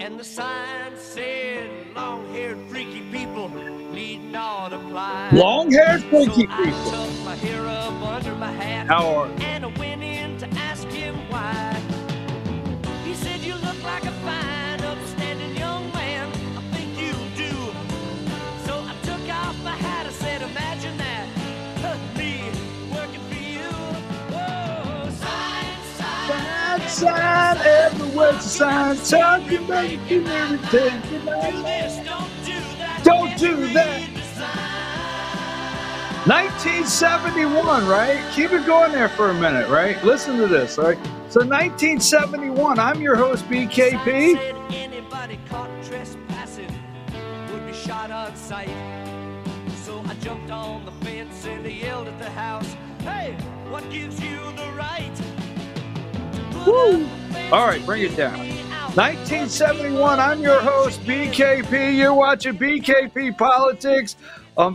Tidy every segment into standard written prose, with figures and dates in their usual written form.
And the sign said, long-haired freaky people need not apply. Long-haired freaky so people. I tucked my hair up under my hat and I went in to ask him why. He said, you look like a fine, upstanding young man. I think you do. So I took off my hat. I said, imagine that. Me working for you. Whoa, Sign, everywhere, sign, you make you everything. do this, don't do that. Don't do that. 1971, right? Keep it going there for a minute, right? Listen to this, right? So 1971, I'm your host, BKP. Said anybody caught trespassing would be shot on sight. So I jumped on the fence and I yelled at the house, hey, what gives you the right? Woo! All right, bring it down. 1971, I'm your host, BKP. You're watching BKP Politics on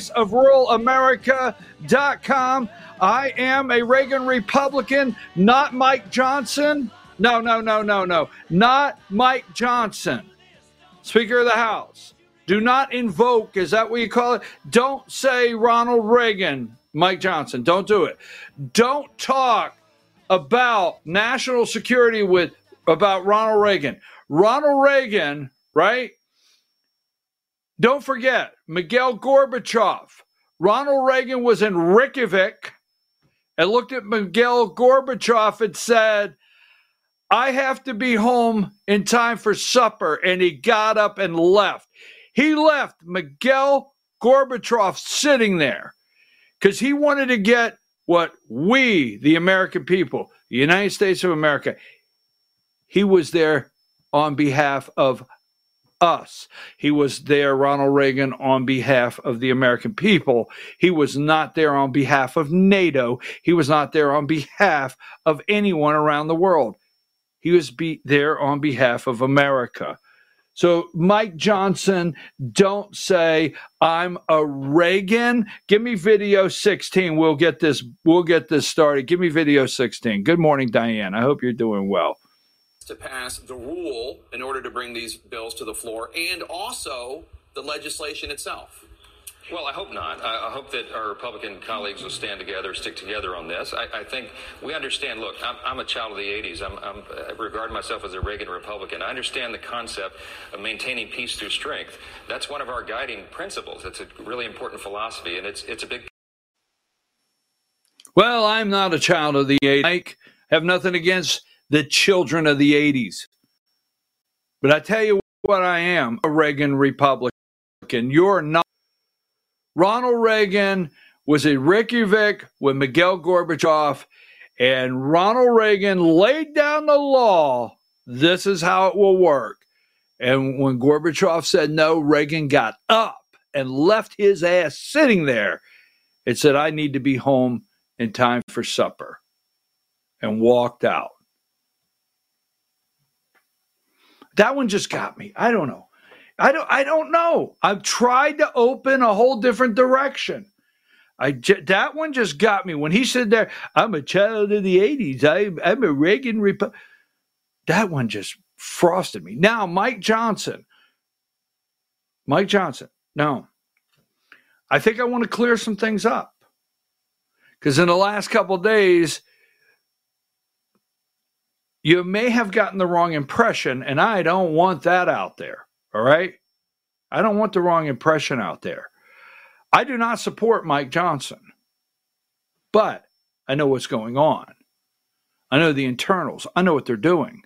voiceofruralamerica.com. I am a Reagan Republican, not Mike Johnson. No. Not Mike Johnson, Speaker of the House. Do not invoke, is that what you call it? Don't say Ronald Reagan, Mike Johnson. Don't do it. Don't talk about national security about Ronald Reagan. Ronald Reagan, right? Don't forget, Mikhail Gorbachev. Ronald Reagan was in Reykjavik and looked at Mikhail Gorbachev and said, I have to be home in time for supper. And he got up and left. He left Mikhail Gorbachev sitting there because he wanted to get what we, the American people, the United States of America, he was there on behalf of us. He was there, Ronald Reagan, on behalf of the American people. He was not there on behalf of NATO. He was not there on behalf of anyone around the world. He was there on behalf of America. So, Mike Johnson, don't say I'm a Reagan. Give me video 16. We'll get this started. Give me video 16. Good morning, Diane. I hope you're doing well. To pass the rule in order to bring these bills to the floor and also the legislation itself. Well, I hope not. I hope that our Republican colleagues will stand together, stick together on this. I think we understand. Look, I'm a child of the 80s. I regard myself as a Reagan Republican. I understand the concept of maintaining peace through strength. That's one of our guiding principles. It's a really important philosophy, and it's a big. Well, I'm not a child of the 80s. Mike, have nothing against the children of the 80s. But I tell you what I am, a Reagan Republican. You're not. Ronald Reagan was in Reykjavik with Mikhail Gorbachev, and Ronald Reagan laid down the law. This is how it will work. And when Gorbachev said no, Reagan got up and left his ass sitting there and said, I need to be home in time for supper, and walked out. That one just got me. I don't know. I don't know. I've tried to open a whole different direction. That one just got me. When he said there, I'm a child of the 80s. I'm a Reagan Republican. That one just frosted me. Now, Mike Johnson. No. I think I want to clear some things up. Because in the last couple of days, you may have gotten the wrong impression, and I don't want that out there. All right? I don't want the wrong impression out there. I do not support Mike Johnson, but I know what's going on. I know the internals. I know what they're doing.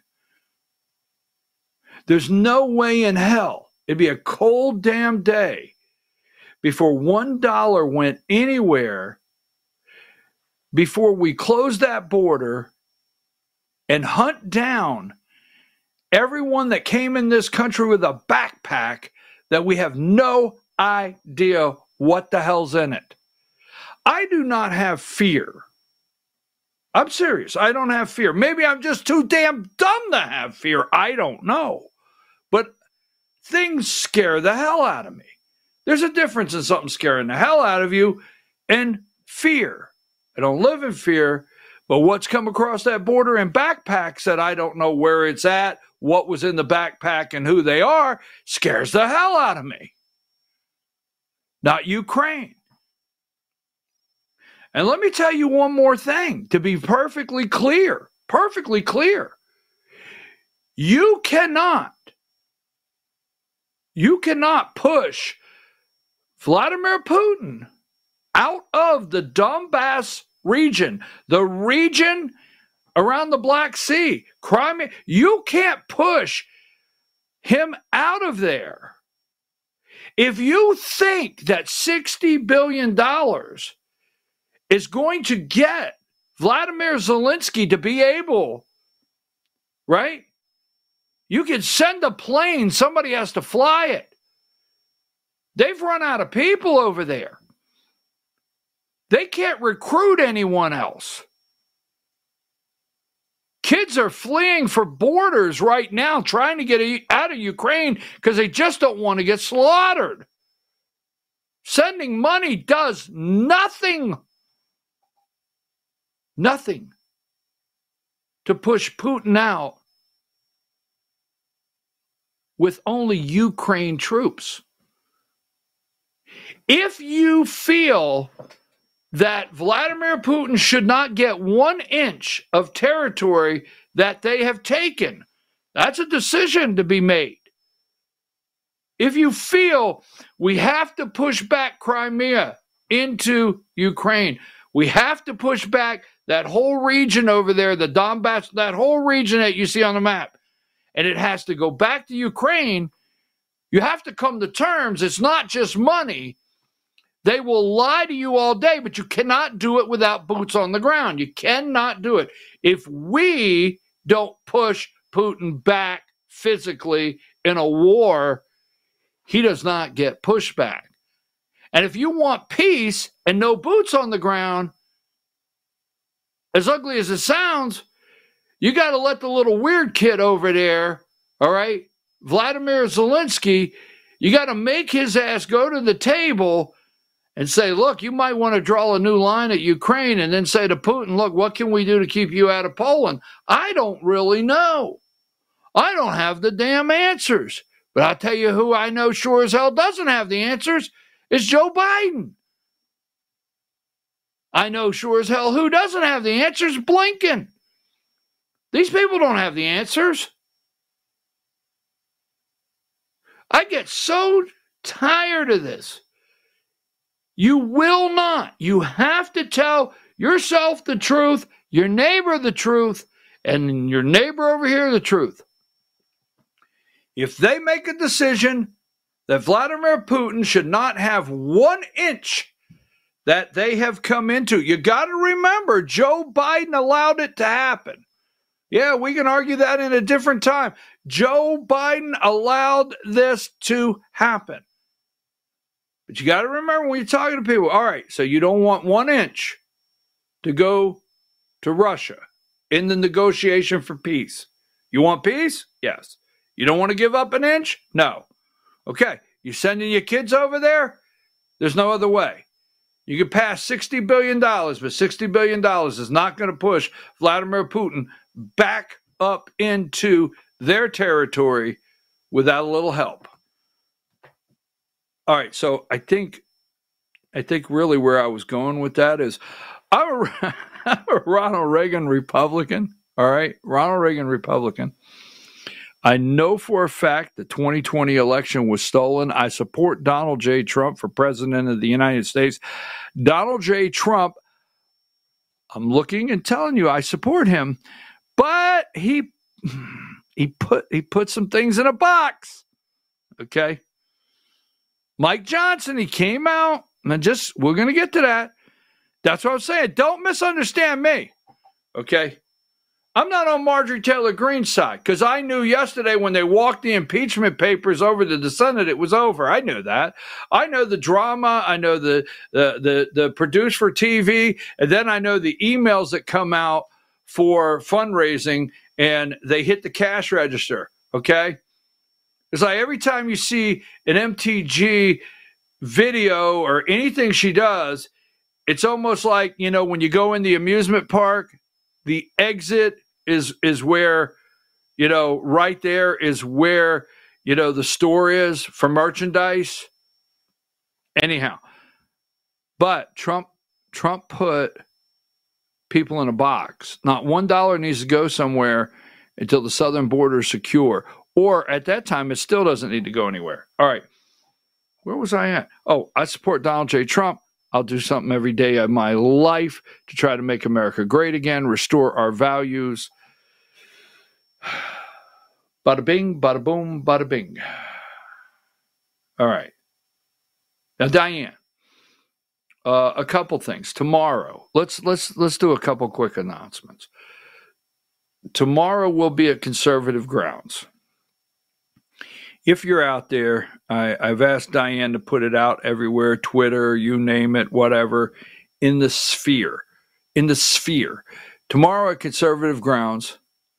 There's no way in hell it'd be a cold damn day before $1 went anywhere, before we close that border and hunt down everyone that came in this country with a backpack that we have no idea what the hell's in it. I do not have fear. I'm serious. I don't have fear. Maybe I'm just too damn dumb to have fear. I don't know. But things scare the hell out of me. There's a difference in something scaring the hell out of you and fear. I don't live in fear, but what's come across that border in backpacks that I don't know where it's at, what was in the backpack and who they are scares the hell out of me. Not Ukraine. And let me tell you one more thing to be perfectly clear. You cannot push Vladimir Putin out of the Donbass region, the region around the Black Sea, Crimea. You can't push him out of there. If you think that $60 billion is going to get Vladimir Zelensky to be able, right? You can send a plane, somebody has to fly it. They've run out of people over there. They can't recruit anyone else. Kids are fleeing for borders right now, trying to get out of Ukraine because they just don't want to get slaughtered. Sending money does nothing to push Putin out with only Ukraine troops. If you feel that Vladimir Putin should not get 1 inch of territory that they have taken, that's a decision to be made. If you feel we have to push back Crimea into Ukraine, we have to push back that whole region over there, the Donbass, that whole region that you see on the map, and it has to go back to Ukraine, you have to come to terms. It's not just money. They will lie to you all day, but you cannot do it without boots on the ground. You cannot do it. If we don't push Putin back physically in a war, he does not get pushback. And if you want peace and no boots on the ground, as ugly as it sounds, you got to let the little weird kid over there, all right, Vladimir Zelensky, you got to make his ass go to the table and say, look, you might want to draw a new line at Ukraine, and then say to Putin, look, what can we do to keep you out of Poland? I don't really know. I don't have the damn answers. But I'll tell you who I know sure as hell doesn't have the answers is Joe Biden. I know sure as hell who doesn't have the answers, Blinken. These people don't have the answers. I get so tired of this. You will not. You have to tell yourself the truth, your neighbor the truth, and your neighbor over here the truth. If they make a decision that Vladimir Putin should not have 1 inch that they have come into, you got to remember Joe Biden allowed it to happen. Yeah, we can argue that in a different time. Joe Biden allowed this to happen. But you got to remember when you're talking to people, all right, so you don't want 1 inch to go to Russia in the negotiation for peace. You want peace? Yes. You don't want to give up 1 inch? No. Okay, you sending your kids over there? There's no other way. You can pass $60 billion, but $60 billion is not going to push Vladimir Putin back up into their territory without a little help. All right, so I think really where I was going with that is I'm a Ronald Reagan Republican, all right? Ronald Reagan Republican. I know for a fact the 2020 election was stolen. I support Donald J. Trump for president of the United States. Donald J. Trump, I'm looking and telling you I support him, but he put some things in a box, okay? Mike Johnson, he came out, and we're going to get to that. That's what I'm saying. Don't misunderstand me, okay? I'm not on Marjorie Taylor Greene's side because I knew yesterday when they walked the impeachment papers over to the Senate, it was over. I knew that. I know the drama. I know the produced for TV, and then I know the emails that come out for fundraising, and they hit the cash register, okay? It's like every time you see an MTG video or anything she does, it's almost like, you know, when you go in the amusement park, the exit is where, right there is where, the store is for merchandise. Anyhow, but Trump put people in a box. Not $1 needs to go somewhere until the southern border is secure. Or at that time, it still doesn't need to go anywhere. All right. Where was I at? Oh, I support Donald J. Trump. I'll do something every day of my life to try to make America great again, restore our values. Bada bing, bada boom, bada bing. All right. Now, Diane, a couple things. Tomorrow, let's do a couple quick announcements. Tomorrow will be at Conservative Grounds. If you're out there, I've asked Diane to put it out everywhere, Twitter, you name it, whatever, in the sphere. Tomorrow at Conservative Grounds,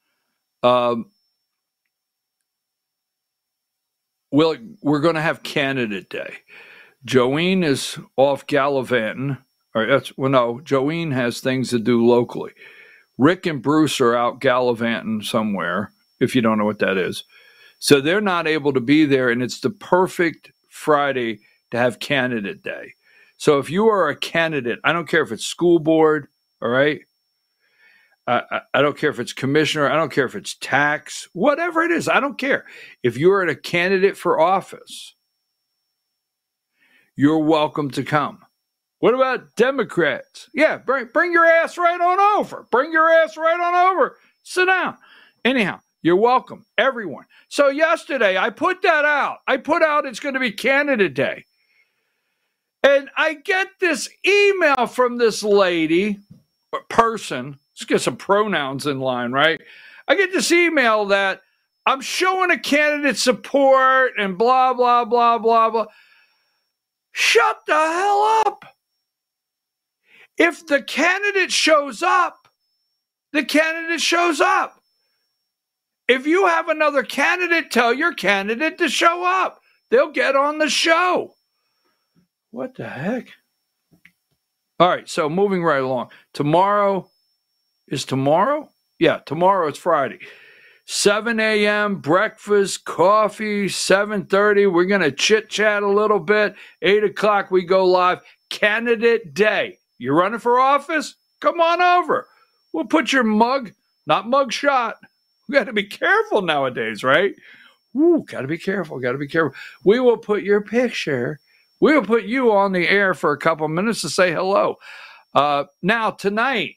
we're going to have Candidate Day. Joanne is off gallivanting. Joanne has things to do locally. Rick and Bruce are out gallivanting somewhere, if you don't know what that is. So they're not able to be there, and it's the perfect Friday to have Candidate Day. So if you are a candidate, I don't care if it's school board, all right? I don't care if it's commissioner. I don't care if it's tax, whatever it is. I don't care. If you're a candidate for office, you're welcome to come. What about Democrats? Yeah, bring your ass right on over. Bring your ass right on over. Sit down. Anyhow, you're welcome, everyone. So yesterday, I put that out. I put out it's going to be Candidate Day. And I get this email from this lady, or person. Let's get some pronouns in line, right? I get this email that I'm showing a candidate support and blah, blah, blah, blah, blah. Shut the hell up. If the candidate shows up, the candidate shows up. If you have another candidate, tell your candidate to show up. They'll get on the show. What the heck? All right, so moving right along. Tomorrow. Yeah, tomorrow is Friday. 7 a.m., breakfast, coffee, 7:30. We're going to chit-chat a little bit. 8 o'clock, we go live. Candidate Day. You're running for office? Come on over. We'll put your not mug shot. We got to be careful nowadays, right? Got to be careful. We will put your picture. We will put you on the air for a couple minutes to say hello. Now, tonight,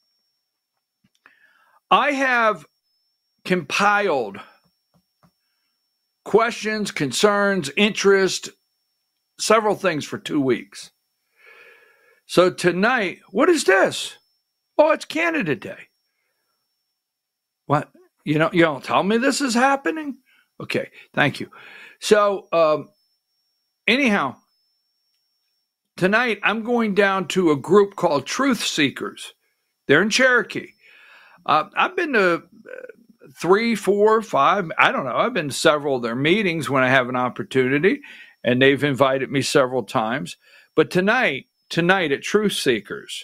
I have compiled questions, concerns, interest, several things for 2 weeks. So tonight, what is this? Oh, it's Candidate Day. What? You don't tell me this is happening? Okay, thank you. So, anyhow, tonight I'm going down to a group called Truth Seekers. They're in Cherokee. I've been to 3, 4, 5, I don't know. I've been to several of their meetings when I have an opportunity, and they've invited me several times. But tonight at Truth Seekers,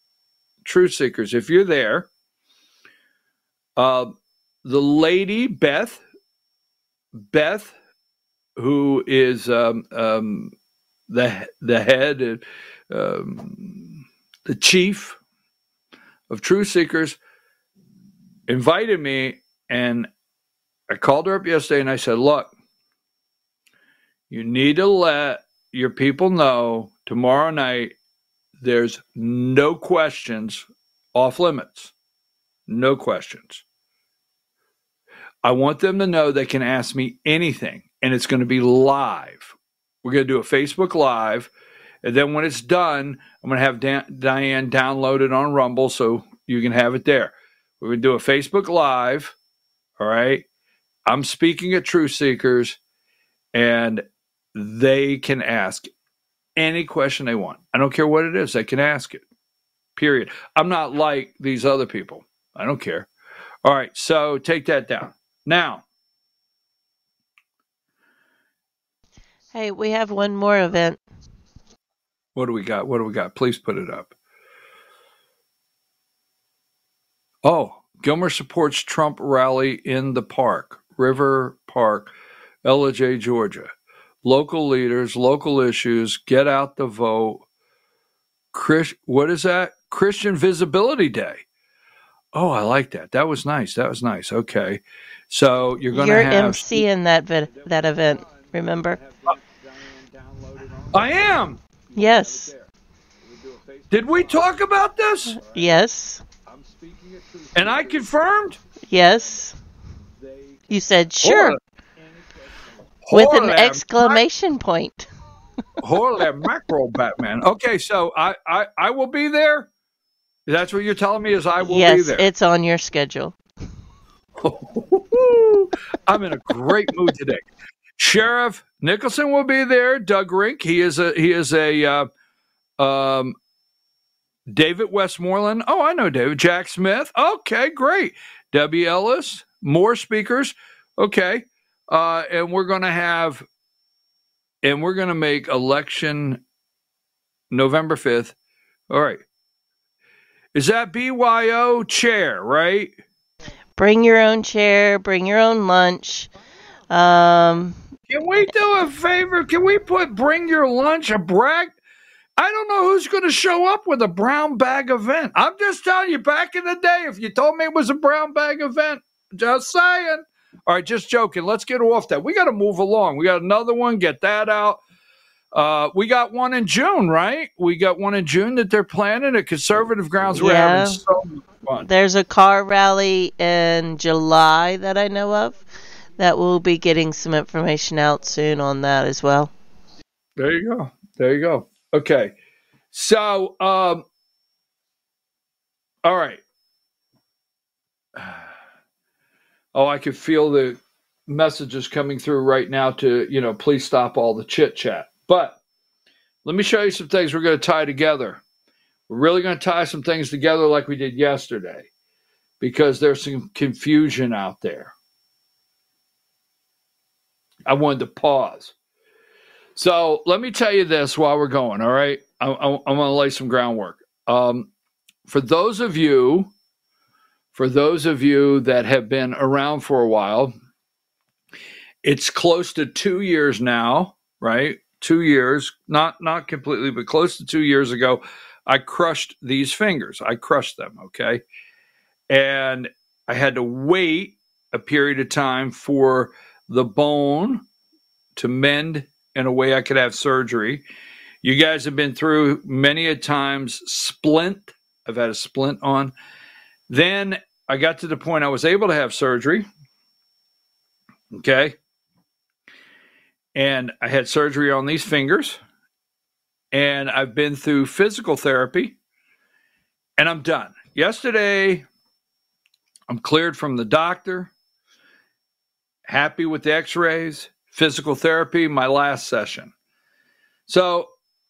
if you're there, the lady, Beth, who is the head, the chief of Truth Seekers, invited me, and I called her up yesterday and I said, look, you need to let your people know tomorrow night there's no questions off limits. No questions. I want them to know they can ask me anything, and it's going to be live. We're going to do a Facebook Live, and then when it's done, I'm going to have Diane download it on Rumble so you can have it there. We're going to do a Facebook Live, all right? I'm speaking at Truth Seekers, and they can ask any question they want. I don't care what it is. They can ask it, period. I'm not like these other people. I don't care. All right, so take that down. Now. Hey, we have one more event. What do we got? Please put it up. Oh, Gilmer supports Trump rally in the park, River Park, LJ, Georgia. Local leaders, local issues, get out the vote. What is that? Christian Visibility Day. Oh, I like that. That was nice. Okay. So you're going to have... emceeing that event, remember? I am. Yes. Did we talk about this? Yes. And I confirmed? Yes. You said sure. With an exclamation point. Holy mackerel, Batman. Okay, so I will be there? That's what you're telling me is I will be there? Yes, it's on your schedule. I'm in a great mood today. Sheriff Nicholson will be there. Doug Rink. He is a David Westmoreland. Oh, I know David. Jack Smith. Okay, great. Debbie Ellis. More speakers. Okay. And we're going to make election November 5th. All right. Is that BYO chair, right? Bring your own chair, bring your own lunch. Can we do a favor? Can we bring your lunch, a brag? I don't know who's going to show up with a brown bag event. I'm just telling you, back in the day, if you told me it was a brown bag event, just saying. All right, just joking. Let's get off that. We got to move along. We got another one. Get that out. We got one in June, right? We got one in June that they're planning at Conservative Grounds. We're having so much fun. There's a car rally in July that I know of that we'll be getting some information out soon on that as well. There you go. Okay. So, all right. Oh, I could feel the messages coming through right now to, please stop all the chit chat. But let me show you some things we're going to tie together. We're really going to tie some things together like we did yesterday because there's some confusion out there. I wanted to pause. So let me tell you this while we're going, all right? I'm going to lay some groundwork. For those of you that have been around for a while, it's close to 2 years now, right? 2 years, not completely, but close to 2 years ago, I crushed these fingers. I crushed them, okay? And I had to wait a period of time for the bone to mend in a way I could have surgery. You guys have been through many a times splint. I've had a splint on. Then I got to the point I was able to have surgery, okay? And I had surgery on these fingers, and I've been through physical therapy, and I'm done. Yesterday, I'm cleared from the doctor, happy with the x-rays, physical therapy, my last session. So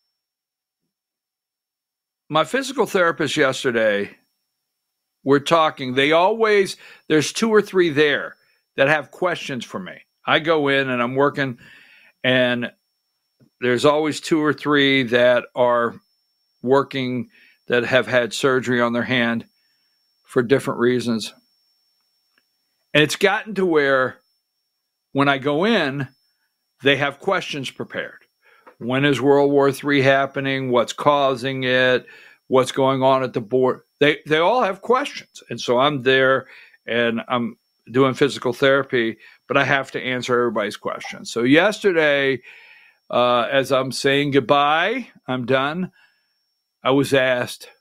my physical therapist yesterday, we're talking, there's 2 or 3 there that have questions for me. I go in and I'm working, and there's always 2 or 3 that are working that have had surgery on their hand for different reasons. And it's gotten to where when I go in, they have questions prepared. When is World War III happening? What's causing it? What's going on at the board? They all have questions. And so I'm there and I'm doing physical therapy, but I have to answer everybody's questions. So yesterday, as I'm saying goodbye, I'm done, I was asked,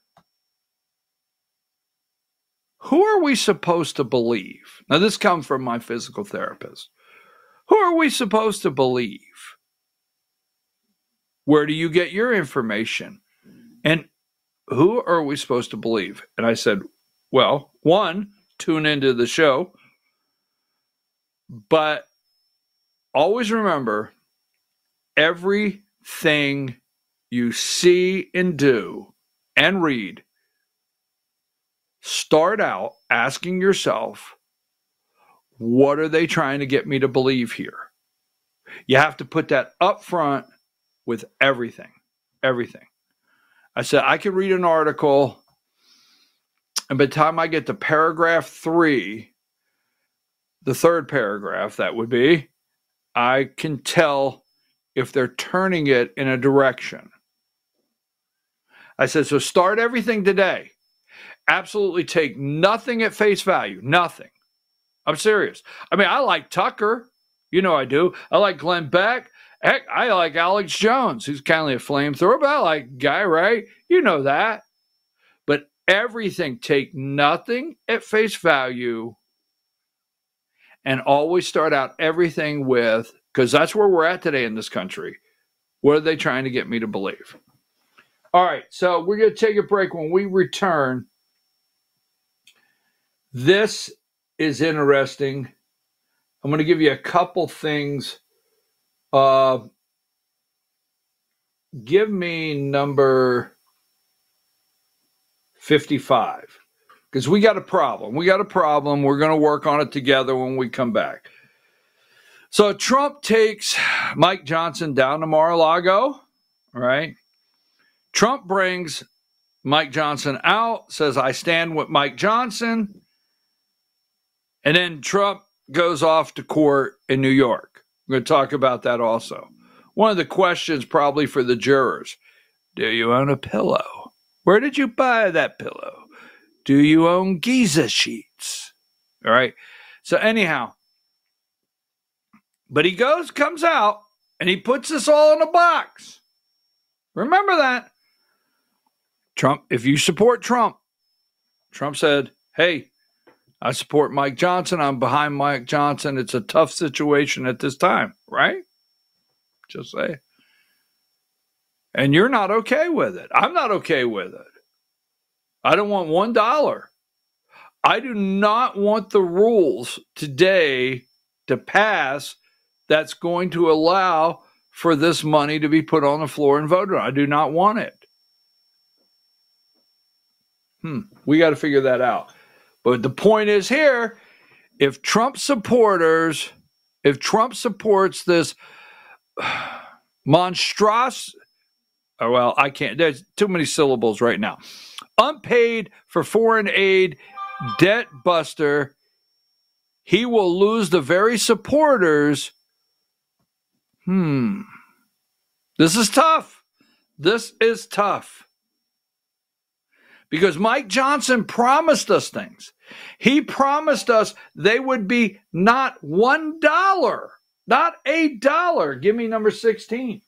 who are we supposed to believe? Now, this comes from my physical therapist. Who are we supposed to believe? Where do you get your information? And who are we supposed to believe? And I said, well, 1, tune into the show. But always remember, everything you see and do and read, start out asking yourself, what are they trying to get me to believe here? You have to put that up front with everything. I said, I could read an article And by the time I get to paragraph 3, the third paragraph, that would be, I can tell if they're turning it in a direction. I said, so start everything today. Absolutely take nothing at face value. Nothing. I'm serious. I mean, I like Tucker. You know I do. I like Glenn Beck. Heck, I like Alex Jones. He's kind of a flamethrower, but I like Guy Ray. You know that. But everything, take nothing at face value and always start out everything with, because that's where we're at today in this country. What are they trying to get me to believe? All right, so we're going to take a break. When we return, this is interesting. I'm going to give you a couple things. Give me number 55, because we got a problem. We're going to work on it together when we come back. So Trump takes Mike Johnson down to Mar-a-Lago, right? Trump brings Mike Johnson out, says, I stand with Mike Johnson. And then Trump goes off to court in New York. We're going to talk about that also. One of the questions probably for the jurors, do you own a pillow? Where did you buy that pillow? Do you own Giza sheets? All right. So anyhow, but he comes out, and he puts this all in a box. Remember that. Trump, if you support Trump said, hey, I support Mike Johnson. I'm behind Mike Johnson. It's a tough situation at this time, right? Just say. And you're not okay with it. I'm not okay with it. I don't want $1. I do not want the rules today to pass that's going to allow for this money to be put on the floor and voted on. I do not want it. We got to figure that out. But the point is here, if Trump supports this monstrous, well, I can't, there's too many syllables right now. Unpaid for foreign aid, debt buster, he will lose the very supporters. This is tough. This is tough. Because Mike Johnson promised us things. He promised us they would be not $1, not $1. Give me number 16.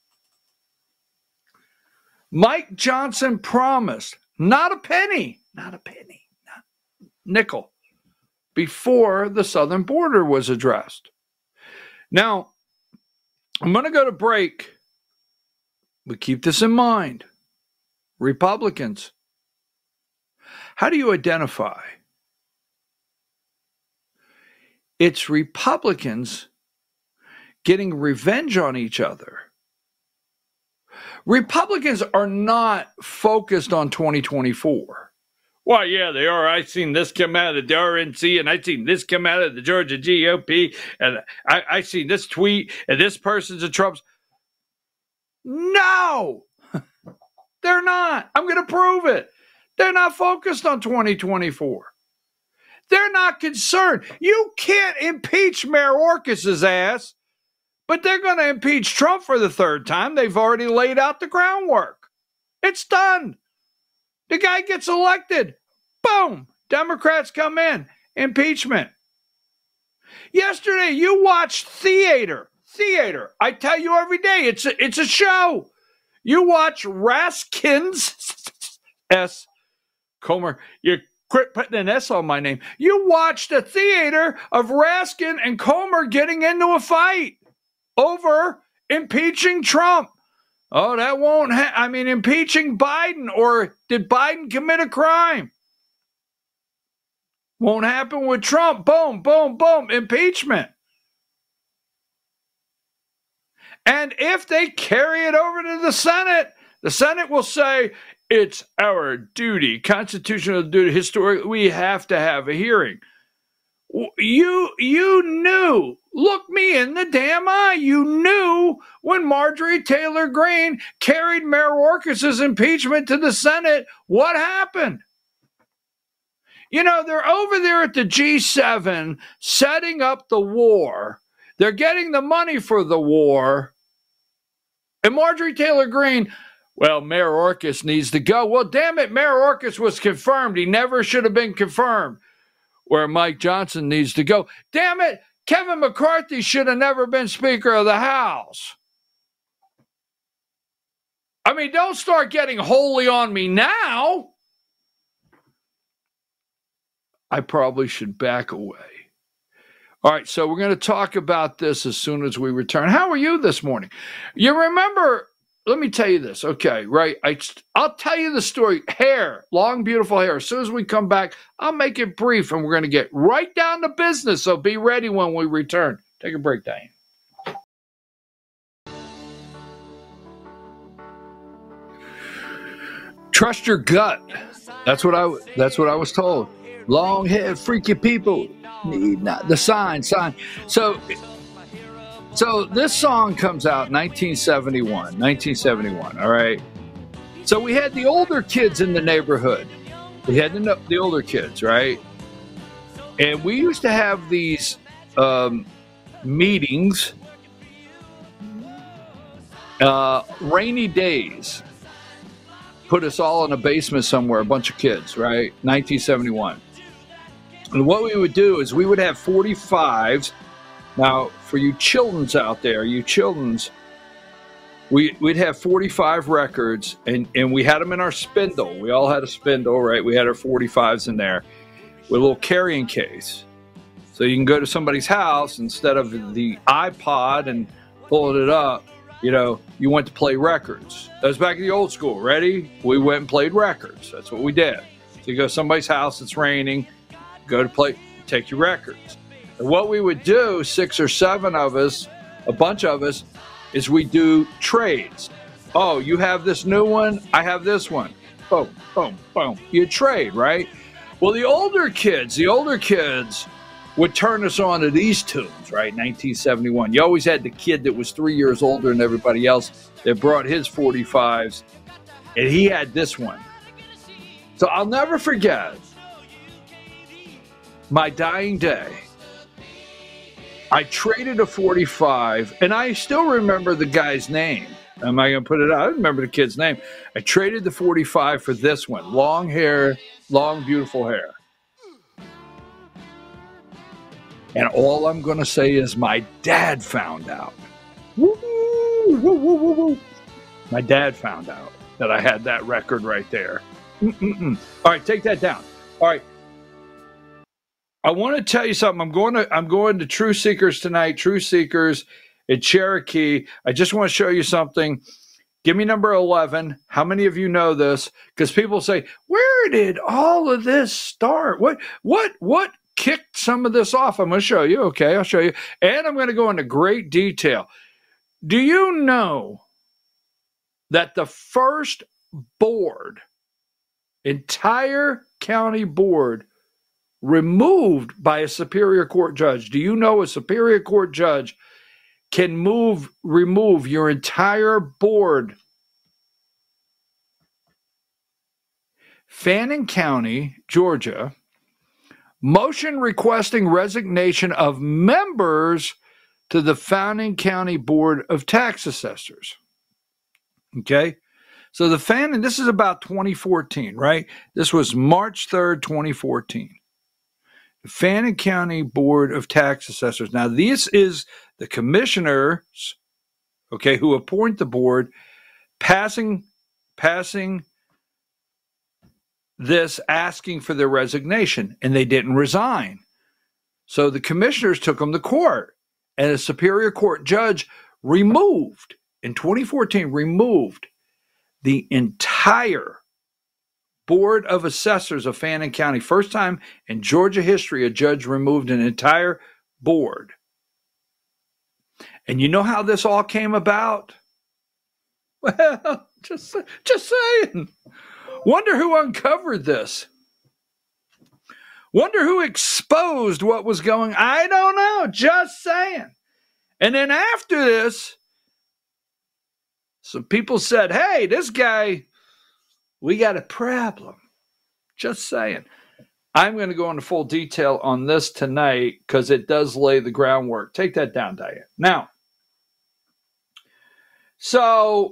Mike Johnson promised not a penny, not nickel, before the southern border was addressed. Now, I'm going to go to break, but keep this in mind. Republicans, how do you identify? It's Republicans getting revenge on each other. Republicans are not focused on 2024. Well, yeah, they are. I've seen this come out of the RNC, and I've seen this come out of the Georgia GOP, and I've seen this tweet, and this person's a Trump's. No, they're not. I'm going to prove it. They're not focused on 2024. They're not concerned. You can't impeach Mayorkas' ass, but they're going to impeach Trump for the third time. They've already laid out the groundwork. It's done. The guy gets elected. Boom. Democrats come in. Impeachment. Yesterday, you watched theater. I tell you every day, it's a show. You watch Raskins S. Comer. You quit putting an S on my name. You watched a theater of Raskin and Comer getting into a fight over impeaching Trump. Oh, that won't impeaching Biden, or did Biden commit a crime? Won't happen with Trump. Boom, boom, boom, impeachment. And if they carry it over to the Senate will say, it's our duty, constitutional duty, historic, we have to have a hearing. You knew, look me in the damn eye, you knew when Marjorie Taylor Greene carried Mayorkas' impeachment to the Senate, what happened? You know, they're over there at the G7 setting up the war. They're getting the money for the war. And Marjorie Taylor Greene, well, Mayor Orcus needs to go. Well, damn it, Mayor Orcus was confirmed. He never should have been confirmed. Where Mike Johnson needs to go. Damn it, Kevin McCarthy should have never been Speaker of the House. I mean, don't start getting holy on me now. I probably should back away. All right, so we're going to talk about this as soon as we return. How are you this morning? You remember, let me tell you this, okay, right? I'll tell you the story. Hair, long, beautiful hair. As soon as we come back, I'll make it brief, and we're going to get right down to business, so be ready when we return. Take a break, Diane. Trust your gut. That's what I was told. Long-haired, freaky people need not the sign. So this song comes out 1971, all right? So we had the older kids in the neighborhood. We had the older kids, right? And we used to have these meetings, rainy days. Put us all in a basement somewhere, a bunch of kids, right? 1971. And what we would do is we would have 45s. Now, for you children's out there, we'd have 45 records, and we had them in our spindle. We all had a spindle, right? We had our 45s in there with a little carrying case. So you can go to somebody's house, instead of the iPod and pulling it up, you know, you went to play records. That was back in the old school. Ready? We went and played records. That's what we did. So you go to somebody's house, it's raining, go to play, take your records. And what we would do, 6 or 7 of us, a bunch of us, is we do trades. Oh, you have this new one, I have this one. Boom, boom, boom. You trade, right? Well, the older kids would turn us on to these tunes, right? 1971. You always had the kid that was 3 years older than everybody else that brought his 45s, and he had this one. So I'll never forget my dying day. I traded a 45, and I still remember the guy's name. Am I going to put it out? I don't remember the kid's name. I traded the 45 for this one. Long hair, long, beautiful hair. And all I'm going to say is my dad found out. Woo, woo, woo, woo, woo. My dad found out that I had that record right there. All right, take that down. All right. I want to tell you something. I'm going to True Seekers tonight. True Seekers in Cherokee. I just want to show you something. Give me number 11. How many of you know this? Because people say, where did all of this start? What kicked some of this off? I'm going to show you. Okay, I'll show you. And I'm going to go into great detail. Do you know that the first board, entire county board, removed by a Superior Court judge? Do you know a Superior Court judge can remove your entire board? Fannin County, Georgia, motion requesting resignation of members to the Fannin County Board of Tax Assessors. Okay? So the Fannin, this is about 2014, right? This was March 3rd, 2014. The Fannin County Board of Tax Assessors. Now, this is the commissioners, okay, who appoint the board, passing this, asking for their resignation, and they didn't resign. So the commissioners took them to court, and a Superior Court judge in 2014, removed the entire Board of Assessors of Fannin County. First time in Georgia history a judge removed an entire board. And you know how this all came about? Well, just saying. Wonder who uncovered this. Wonder who exposed what was going on. I don't know. Just saying. And then after this, some people said, hey, this guy, we got a problem. Just saying. I'm going to go into full detail on this tonight because it does lay the groundwork. Take that down, Diane. Now, so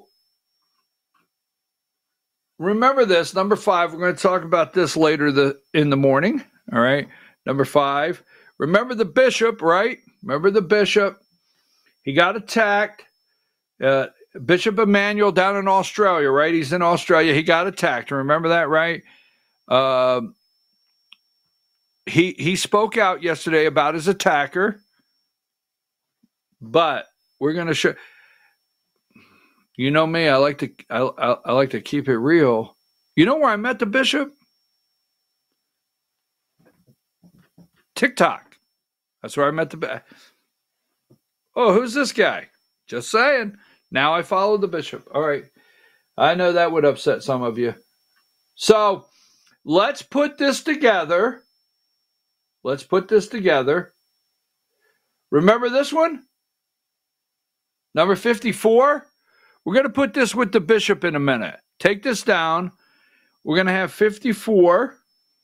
remember this, number 5. We're going to talk about this later in the morning. All right. Number 5. Remember the bishop, right? Remember the bishop. He got attacked. Bishop Emmanuel down in Australia, right? He's in Australia. He got attacked. Remember that, right? He spoke out yesterday about his attacker. But we're going to show. You know me. I like to keep it real. You know where I met the bishop? TikTok. That's where I met the. Oh, who's this guy? Just saying. Now I follow the bishop. All right. I know that would upset some of you. So let's put this together. Let's put this together. Remember this one? Number 54. We're going to put this with the bishop in a minute. Take this down. We're going to have 54.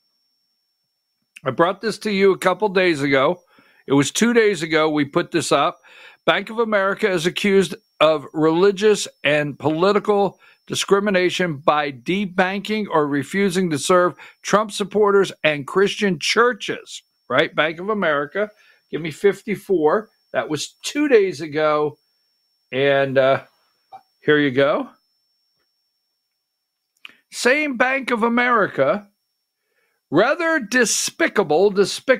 I brought this to you a couple days ago. It was 2 days ago we put this up. Bank of America is accused of religious and political discrimination by debanking or refusing to serve Trump supporters and Christian churches. Right? Bank of America. Give me 54. That was 2 days ago. And here you go. Same Bank of America. Rather despicable.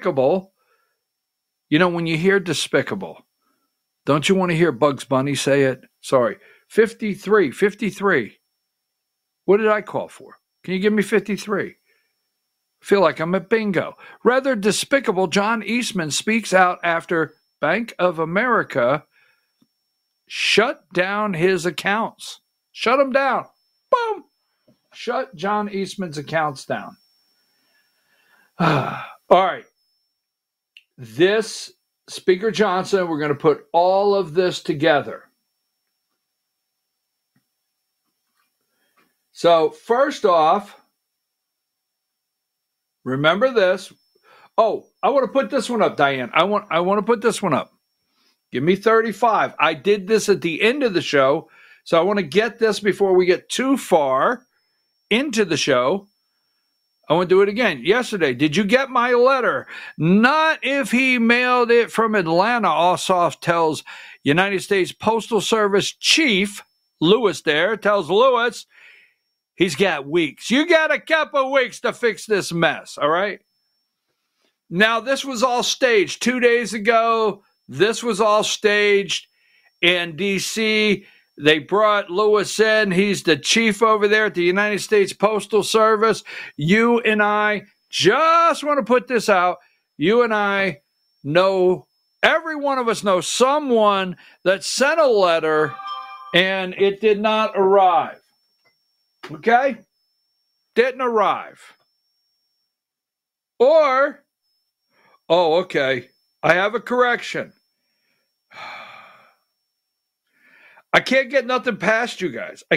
You know, when you hear despicable, don't you want to hear Bugs Bunny say it? Sorry. 53. What did I call for? Can you give me 53? Feel like I'm at bingo. Rather despicable, John Eastman speaks out after Bank of America shut down his accounts. Shut them down. Boom. Shut John Eastman's accounts down. All right. This, Speaker Johnson, we're going to put all of this together. So first off, remember this. Oh, I want to put this one up, Diane. I want to put this one up. Give me 35. I did this at the end of the show, so I want to get this before we get too far into the show. I want to do it again. Yesterday, did you get my letter? Not if he mailed it from Atlanta, Ossoff tells United States Postal Service Chief Lewis there, tells Lewis he's got weeks. You got a couple weeks to fix this mess, all right? Now, this was all staged 2 days ago. This was all staged in D.C. They brought Lewis in. He's the chief over there at the United States Postal Service. You and I just want to put this out. You and I know, every one of us knows someone that sent a letter and it did not arrive. Okay? Didn't arrive. Or, oh, okay, I have a correction. I can't get nothing past you guys. The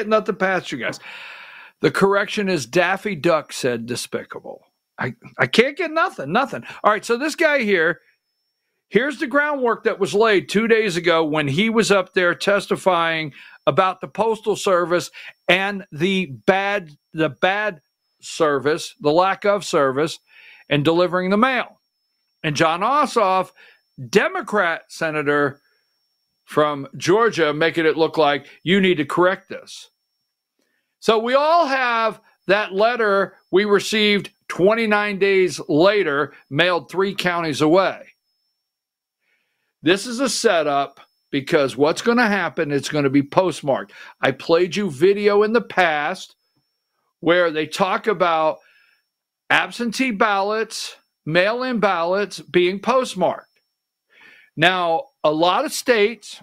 correction is Daffy Duck said despicable. I can't get nothing. All right, so this guy here, here's the groundwork that was laid 2 days ago when he was up there testifying about the Postal Service and the bad service, the lack of service, and delivering the mail. And John Ossoff, Democrat senator from Georgia, making it look like you need to correct this. So we all have that letter we received 29 days later, mailed 3 counties away. This is a setup because what's going to happen, it's going to be postmarked. I played you video in the past where they talk about absentee ballots, mail-in ballots being postmarked. Now, a lot of states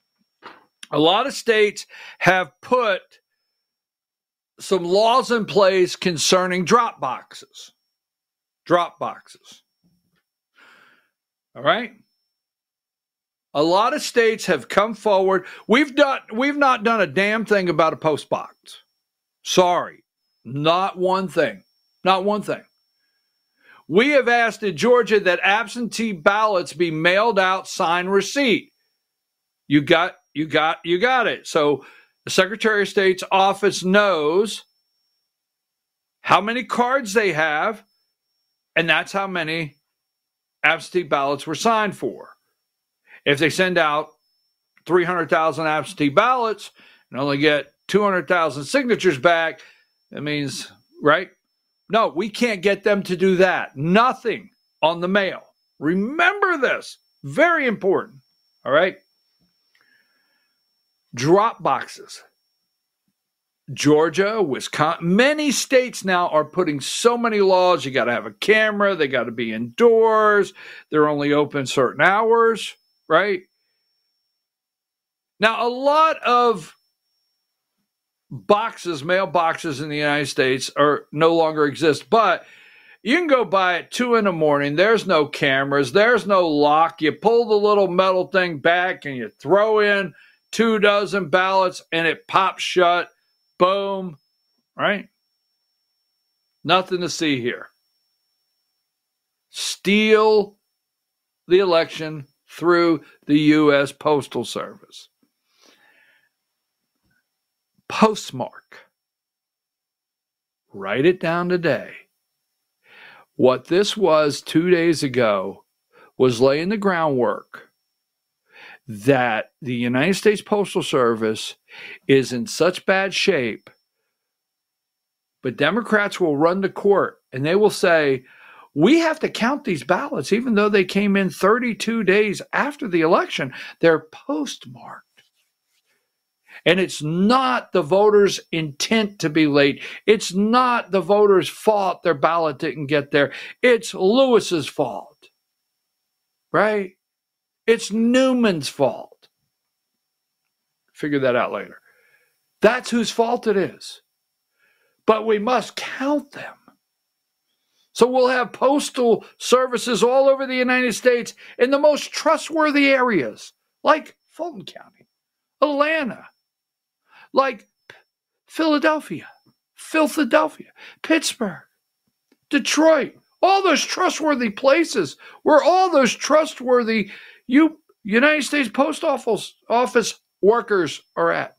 have put some laws in place concerning drop boxes. All right? A lot of states have come forward. We've not done a damn thing about a post box. Sorry. Not one thing. We have asked in Georgia that absentee ballots be mailed out, signed receipt. You got it. So the Secretary of State's office knows how many cards they have, and that's how many absentee ballots were signed for. If they send out 300,000 absentee ballots and only get 200,000 signatures back, that means, right? No, we can't get them to do that. Nothing on the mail. Remember this. Very important. All right? Drop boxes. Georgia, Wisconsin, many states now are putting so many laws. You got to have a camera. They got to be indoors. They're only open certain hours, right? Now, a lot of mailboxes in the United States no longer exist, but you can go by at 2 a.m. There's no cameras. There's no lock. You pull the little metal thing back and you throw in 24 ballots and it pops shut. Boom, right? Nothing to see here. Steal the election through the U.S. Postal Service. Postmark. Write it down today. What this was 2 days ago was laying the groundwork that the United States Postal Service is in such bad shape, but Democrats will run to court and they will say, we have to count these ballots, even though they came in 32 days after the election. They're postmarked. And it's not the voters' intent to be late. It's not the voters' fault their ballot didn't get there. It's Lewis's fault, right? It's Newman's fault. Figure that out later. That's whose fault it is. But we must count them. So we'll have postal services all over the United States in the most trustworthy areas, like Fulton County, Atlanta, like Philadelphia, Pittsburgh, Detroit, all those trustworthy places where all those trustworthy United States Post Office workers are at.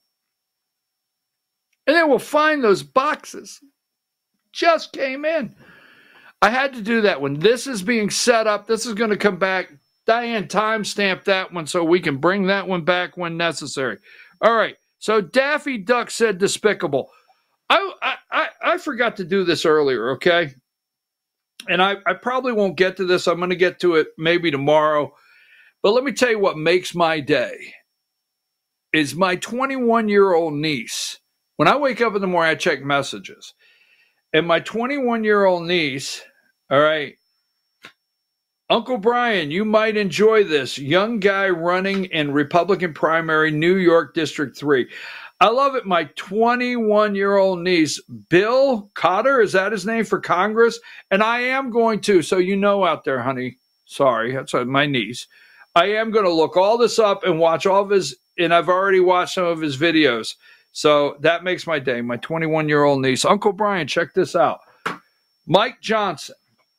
And then we'll find those boxes. Just came in. I had to do that one. This is being set up. This is going to come back. Diane timestamped that one so we can bring that one back when necessary. All right. So Daffy Duck said despicable. I forgot to do this earlier, okay? And I probably won't get to this. I'm going to get to it maybe tomorrow. But let me tell you what makes my day is my 21-year-old niece. When I wake up in the morning, I check messages. And my 21-year-old niece, all right, Uncle Brian, you might enjoy this. Young guy running in Republican primary, New York District 3. I love it. My 21-year-old niece, Bill Cotter, is that his name for Congress? And I am going to, so you know out there, honey, sorry, that's my niece. I am going to look all this up and watch all of his, and I've already watched some of his videos. So that makes my day. My 21-year-old niece. Uncle Brian, check this out. Mike Johnson.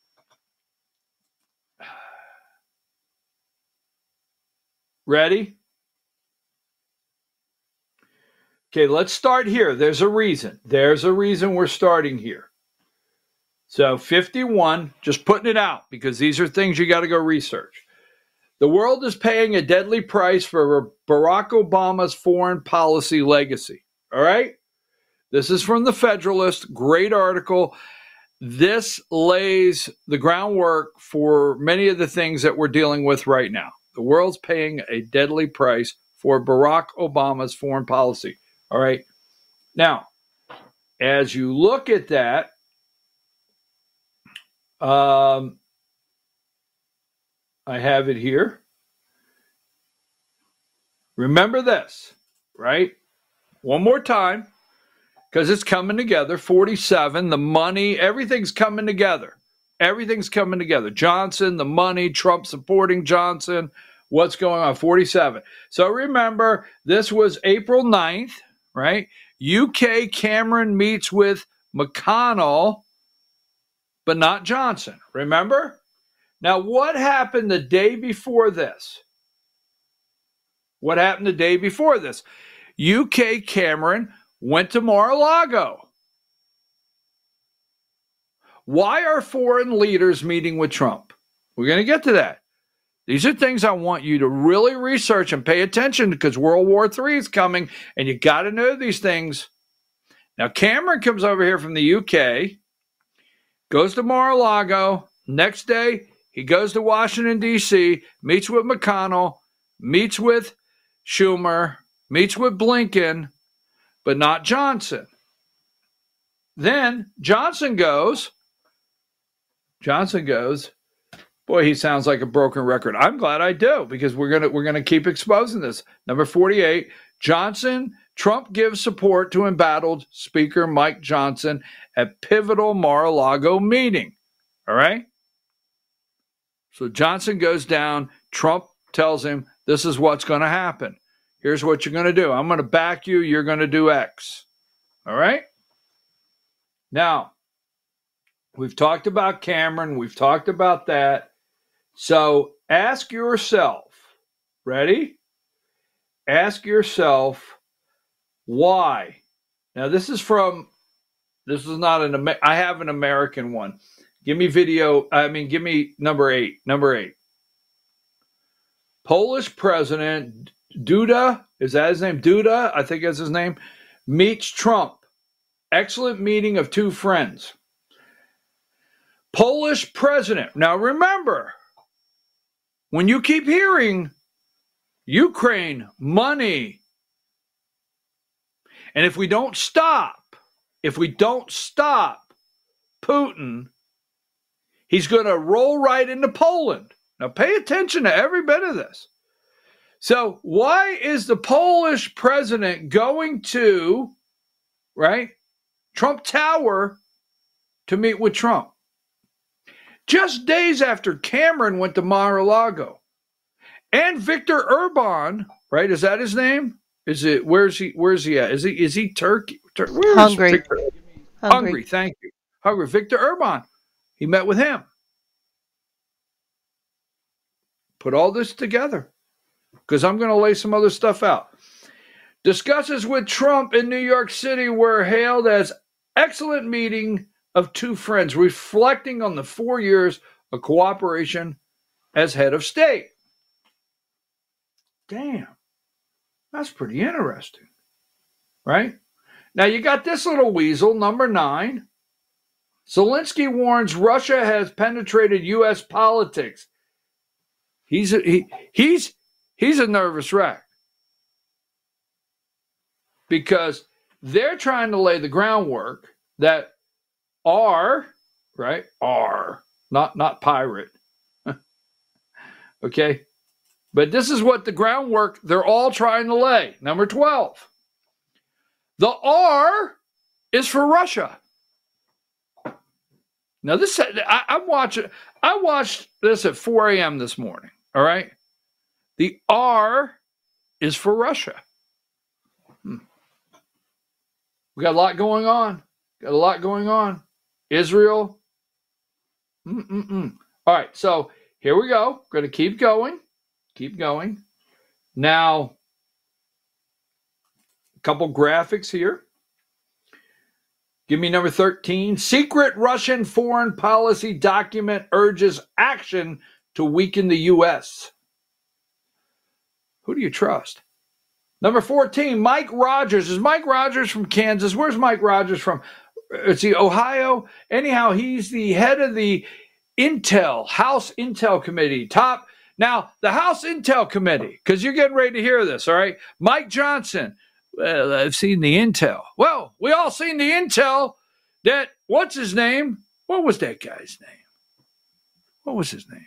Ready? Okay, let's start here. There's a reason. There's a reason we're starting here. So 51, just putting it out because these are things you got to go research. The world is paying a deadly price for Barack Obama's foreign policy legacy. All right? This is from the Federalist. Great article. This lays the groundwork for many of the things that we're dealing with right now. The world's paying a deadly price for Barack Obama's foreign policy. All right? Now, as you look at that, I have it here. Remember this, right? One more time, because it's coming together. 47, the money, everything's coming together. Everything's coming together. Johnson, the money, Trump supporting Johnson, what's going on? 47. So remember, this was April 9th, right? UK Cameron meets with McConnell but not Johnson. Remember? Now, what happened the day before this? What happened the day before this? UK Cameron went to Mar-a-Lago. Why are foreign leaders meeting with Trump? We're going to get to that. These are things I want you to really research and pay attention because World War III is coming and you got to know these things. Now, Cameron comes over here from the UK, goes to Mar-a-Lago. Next day, he goes to Washington, D.C., meets with McConnell, meets with Schumer, meets with Blinken, but not Johnson. Then Johnson goes, boy, he sounds like a broken record. I'm glad I do because we're gonna keep exposing this. Number 48, Trump gives support to embattled Speaker Mike Johnson at pivotal Mar-a-Lago meeting. All right? So Johnson goes down. Trump tells him, this is what's going to happen. Here's what you're going to do. I'm going to back you. You're going to do X. All right? Now, we've talked about Cameron. We've talked about that. So ask yourself, ready? Ask yourself why. Now, this is not I have an American one. Give me number 8. Number 8. Polish President Duda, is that his name? Duda, I think that's his name, meets Trump. Excellent meeting of two friends. Polish president. Now remember, when you keep hearing Ukraine, money, and if we don't stop Putin, he's going to roll right into Poland. Now pay attention to every bit of this. So why is the Polish president going to, Trump Tower to meet with Trump? Just days after Cameron went to Mar-a-Lago. And Viktor Orban, is that his name? Where's he at? Is he Turkey? Hungary. Hungary, thank you. Hungary. Viktor Orban. He met with him. Put all this together because I'm going to lay some other stuff out. Discussions with Trump in New York City were hailed as excellent meeting of two friends, reflecting on the 4 years of cooperation as head of state. Damn, that's pretty interesting, right? Now you got this little weasel, number 9. Zelensky warns Russia has penetrated U.S. politics. He's a nervous wreck because they're trying to lay the groundwork that not pirate. Okay? But this is what the groundwork they're all trying to lay. Number 12. The R is for Russia. Now this I watched this at 4 a.m. this morning. All right. The R is for Russia. We got a lot going on. Israel. All right. So here we go. Going to keep going. Now, a couple graphics here. Give me number 13. Secret Russian foreign policy document urges action to weaken the U.S. Who do you trust? Number 14, Mike Rogers. Is Mike Rogers from Kansas? Where's Mike Rogers from? Is he Ohio? Anyhow, he's the head of the House Intel Committee. Now, the House Intel Committee, because you're getting ready to hear this, all right? Mike Johnson. Well, I've seen the intel. Well, we all seen the intel that, what's his name? What was that guy's name? What was his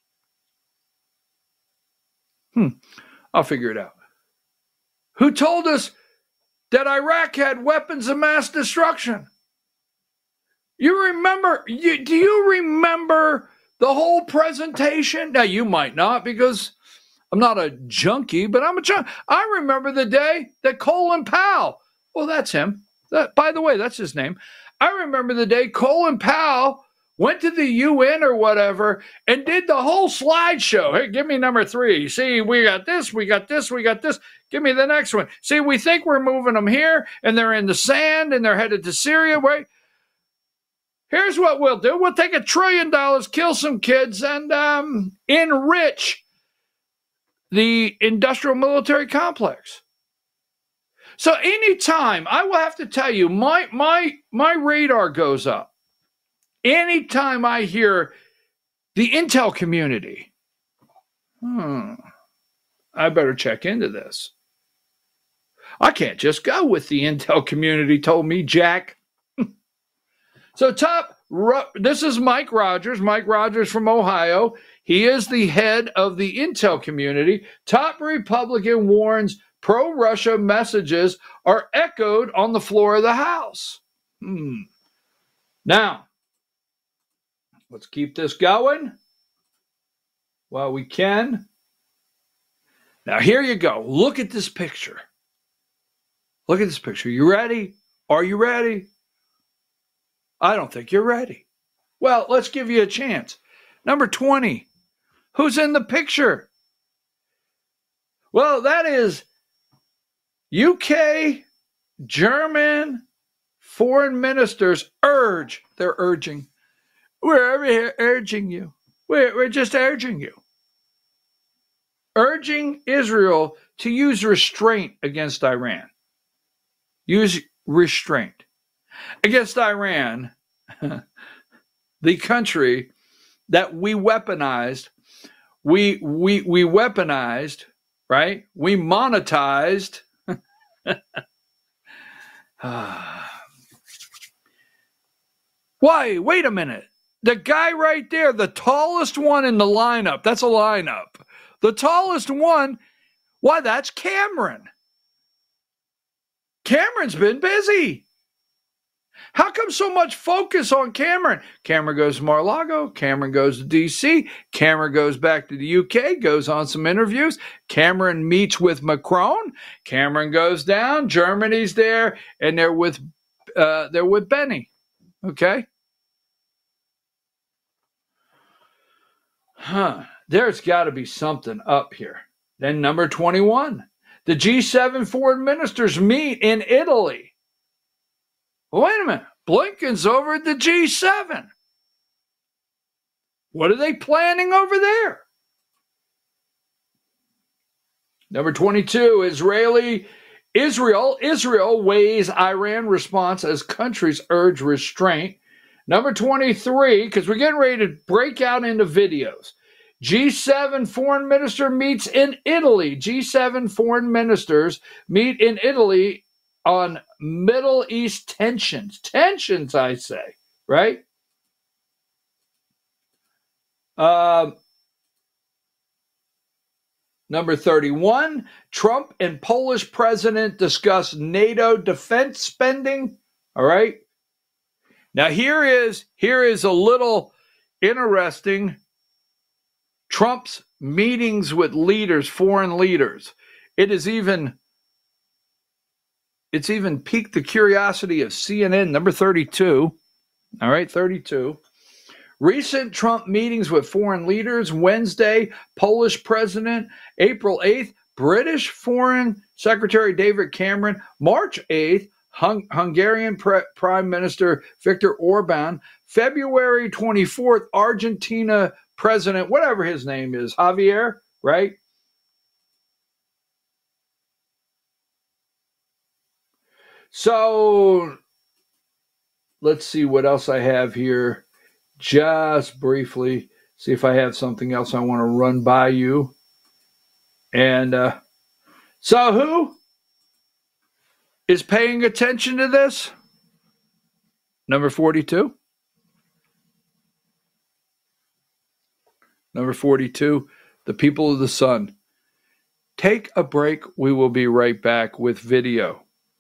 name? I'll figure it out. Who told us that Iraq had weapons of mass destruction? Do you remember the whole presentation? Now, you might not because I'm not a junkie, but I'm a junkie. I remember the day that Colin Powell, well, that's him. By the way, that's his name. I remember the day Colin Powell went to the UN or whatever and did the whole slideshow. Hey, give me number 3. See, we got this, we got this, we got this. Give me the next one. See, we think we're moving them here, and they're in the sand, and they're headed to Syria. Wait, here's what we'll do. We'll take $1 trillion, kill some kids, and enrich the industrial military complex. So anytime, I will have to tell you, my radar goes up. Anytime I hear the intel community, I better check into this. I can't just go with the intel community told me, Jack. So this is Mike Rogers from Ohio. He is the head of the intel community. Top Republican warns pro-Russia messages are echoed on the floor of the House. Now, let's keep this going while we can. Now, here you go. Look at this picture. Look at this picture. You ready? Are you ready? I don't think you're ready. Well, let's give you a chance. Number 20. Who's in the picture? Well, that is UK, German, foreign ministers they're urging. We're over here urging you. We're just urging you. Urging Israel to use restraint against Iran. Use restraint against Iran, the country that we weaponized. We weaponized, right? We monetized. Why? Wait a minute. The guy right there, the tallest one in the lineup, that's a lineup. The tallest one, why, that's Cameron. Cameron's been busy. How come so much focus on Cameron? Cameron goes to Mar-a-Lago. Cameron goes to D.C. Cameron goes back to the U.K., goes on some interviews. Cameron meets with Macron. Cameron goes down. Germany's there, and they're with Benny. Okay? There's got to be something up here. Then number 21. The G7 foreign ministers meet in Italy. Wait a minute. Blinken's over at the G7. What are they planning over there? Number 22, Israel weighs Iran response as countries urge restraint. Number 23, because we're getting ready to break out into videos. G7 foreign minister meets in Italy. G7 foreign ministers meet in Italy on Middle East tensions. Tensions, I say, right? Number 31, Trump and Polish president discuss NATO defense spending. All right. Now here is a little interesting. Trump's meetings with leaders, foreign leaders. It's even piqued the curiosity of CNN. Number 32. All right, 32. Recent Trump meetings with foreign leaders. Wednesday, Polish president. April 8th, British Foreign Secretary David Cameron. March 8th, Hungarian Prime Minister Viktor Orban. February 24th, Argentina President, whatever his name is, Javier, right? So let's see what else I have here. Just briefly, see if I have something else I want to run by you. And so who is paying attention to this? Number 42. Number 42, the people of the sun. Take a break. We will be right back with video.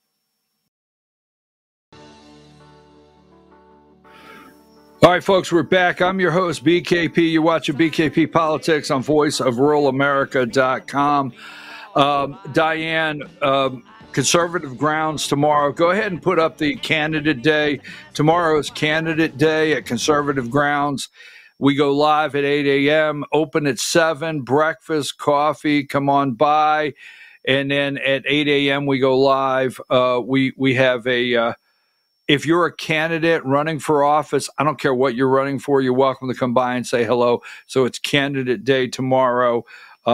All right, folks, we're back. I'm your host, BKP. You're watching BKP Politics on voiceofruralamerica.com. Diane, Conservative Grounds tomorrow. Go ahead and put up the candidate day. Tomorrow is candidate day at Conservative Grounds. We go live at 8 a.m., open at 7, breakfast, coffee, come on by. And then at 8 a.m., we go live. We have a, if you're a candidate running for office, I don't care what you're running for, you're welcome to come by and say hello. So it's candidate day tomorrow.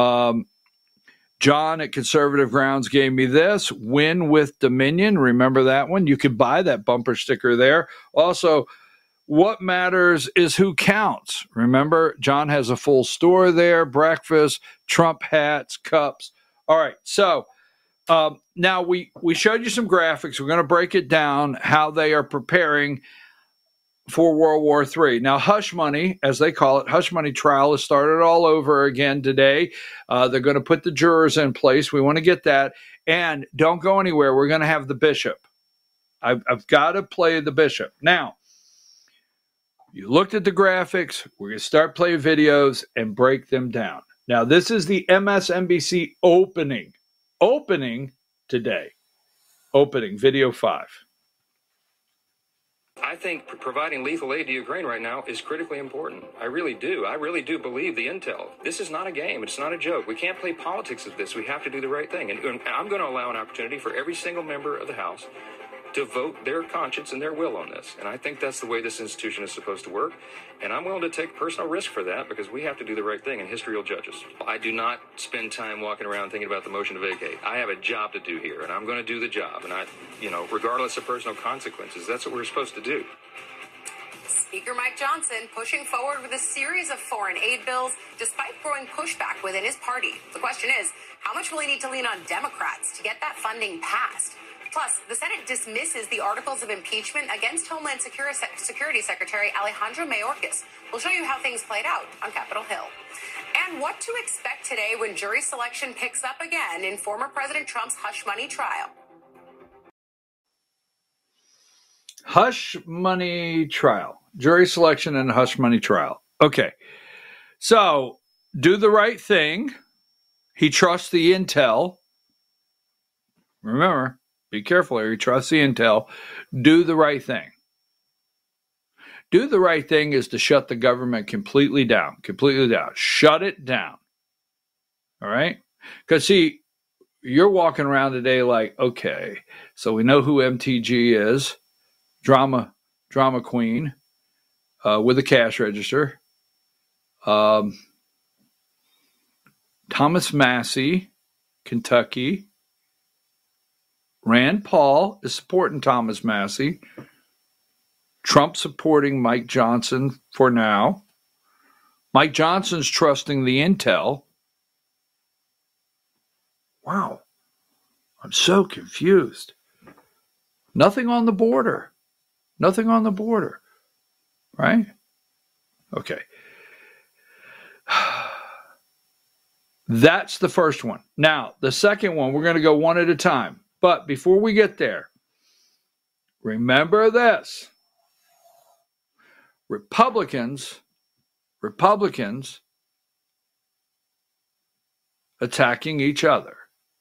John at Conservative Grounds gave me this, Win with Dominion. Remember that one? You could buy that bumper sticker there. Also, what matters is who counts. Remember, John has a full store there, breakfast, Trump hats, cups. All right, so now we showed you some graphics. We're going to break it down, how they are preparing for World War III. Now, hush money, as they call it, hush money trial has started all over again today. They're going to put the jurors in place. We want to get that. And don't go anywhere. We're going to have the bishop. I've got to play the bishop. Now, you looked at the graphics. We're going to start playing videos and break them down. Now, this is the MSNBC opening today. Opening, video 5. I think providing lethal aid to Ukraine right now is critically important. I really do. I really do believe the intel. This is not a game. It's not a joke. We can't play politics with this. We have to do the right thing. And I'm going to allow an opportunity for every single member of the House to vote their conscience and their will on this. And I think that's the way this institution is supposed to work. And I'm willing to take personal risk for that because we have to do the right thing and history will judge us. I do not spend time walking around thinking about the motion to vacate. I have a job to do here and I'm going to do the job. And regardless of personal consequences, that's what we're supposed to do. Speaker Mike Johnson pushing forward with a series of foreign aid bills despite growing pushback within his party. The question is, how much will he need to lean on Democrats to get that funding passed? Plus, the Senate dismisses the articles of impeachment against Homeland Security Secretary Alejandro Mayorkas. We'll show you how things played out on Capitol Hill. And what to expect today when jury selection picks up again in former President Trump's hush money trial. Hush money trial. Jury selection and hush money trial. Okay. So, do the right thing. He trusts the intel. Remember, be careful here. He trusts the intel. Do the right thing. Do the right thing is to shut the government completely down. Shut it down. All right? Because, see, you're walking around today like, okay, so we know who MTG is. Drama queen with a cash register. Thomas Massie, Kentucky. Rand Paul is supporting Thomas Massie. Trump supporting Mike Johnson for now. Mike Johnson's trusting the intel. Wow. I'm so confused. Nothing on the border. Right? Okay. That's the first one. Now, the second one, we're going to go one at a time. But before we get there, remember this. Republicans attacking each other.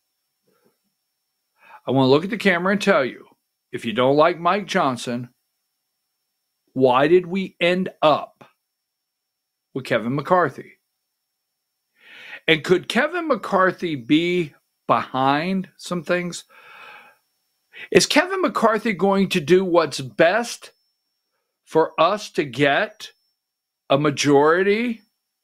I want to look at the camera and tell you, if you don't like Mike Johnson, why did we end up with Kevin McCarthy? And could Kevin McCarthy be behind some things? Is Kevin McCarthy going to do what's best for us to get a majority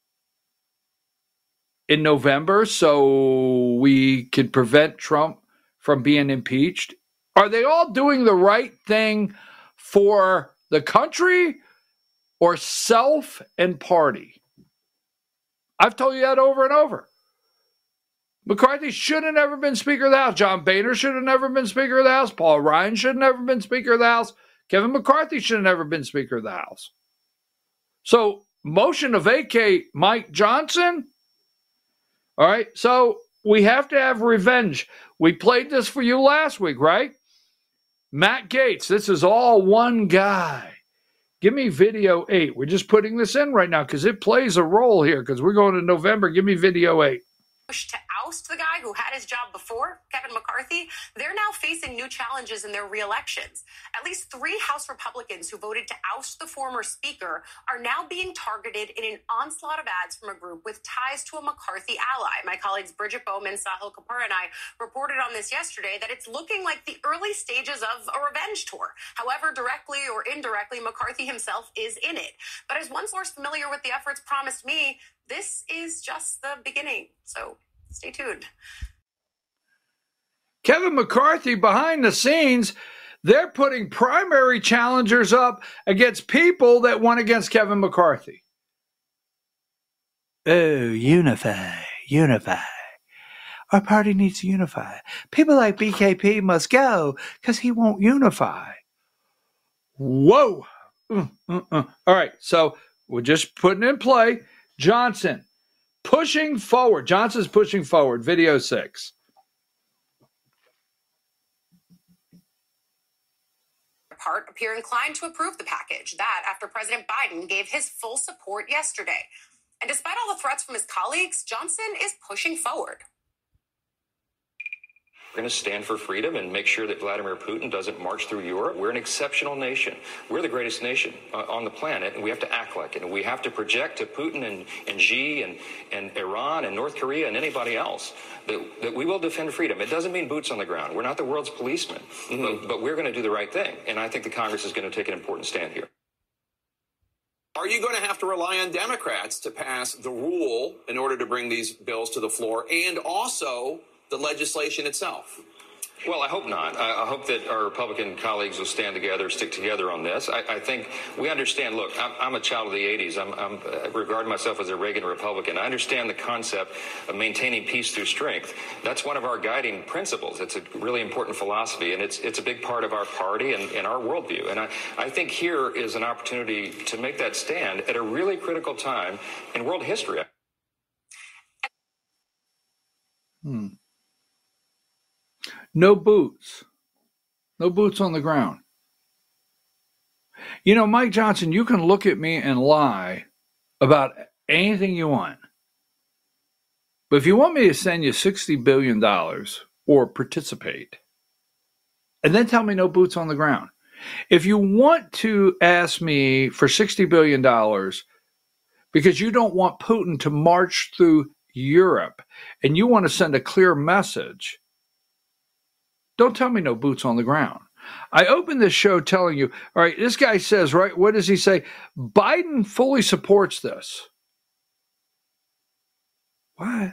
in November so we can prevent Trump from being impeached? Are they all doing the right thing for the country or self and party? I've told you that over and over. McCarthy should have never been Speaker of the House. John Boehner should have never been Speaker of the House. Paul Ryan should have never been Speaker of the House. Kevin McCarthy should have never been Speaker of the House. So, motion to vacate Mike Johnson. All right, so we have to have revenge. We played this for you last week, right? Matt Gaetz, this is all one guy. Give me video 8. We're just putting this in right now because it plays a role here because we're going to November. Give me video 8. Push to oust the guy who had his job before, Kevin McCarthy, they're now facing new challenges in their reelections. At least 3 House Republicans who voted to oust the former speaker are now being targeted in an onslaught of ads from a group with ties to a McCarthy ally. My colleagues Bridget Bowman, Sahil Kapoor, and I reported on this yesterday that it's looking like the early stages of a revenge tour. However, directly or indirectly, McCarthy himself is in it. But as one source familiar with the efforts promised me, this is just the beginning. So stay tuned. Kevin McCarthy behind the scenes, they're putting primary challengers up against people that won against Kevin McCarthy. Oh, unify. Our party needs to unify. People like BKP must go because he won't unify. Whoa. All right, so we're just putting in play. Johnson pushing forward. Johnson's pushing forward. Video 6. Part appear inclined to approve the package. That after President Biden gave his full support yesterday. And despite all the threats from his colleagues, Johnson is pushing forward. We're going to stand for freedom and make sure that Vladimir Putin doesn't march through Europe. We're an exceptional nation. We're the greatest nation on the planet, and we have to act like it. And we have to project to Putin and Xi and Iran and North Korea and anybody else that we will defend freedom. It doesn't mean boots on the ground. We're not the world's policemen, but we're going to do the right thing. And I think the Congress is going to take an important stand here. Are you going to have to rely on Democrats to pass the rule in order to bring these bills to the floor and also the legislation itself? Well, I hope not. I hope that our Republican colleagues will stand together, stick together on this. I think we understand. Look, I'm a child of the 80s. I regard myself as a Reagan Republican. I understand the concept of maintaining peace through strength. That's one of our guiding principles. It's a really important philosophy, and it's a big part of our party and our worldview. And I think here is an opportunity to make that stand at a really critical time in world history. No boots. No boots on the ground. You know, Mike Johnson, you can look at me and lie about anything you want. But if you want me to send you $60 billion or participate, and then tell me no boots on the ground. If you want to ask me for $60 billion because you don't want Putin to march through Europe and you want to send a clear message, don't tell me no boots on the ground. I opened this show telling you, all right, this guy says, right, what does he say? Biden fully supports this. What?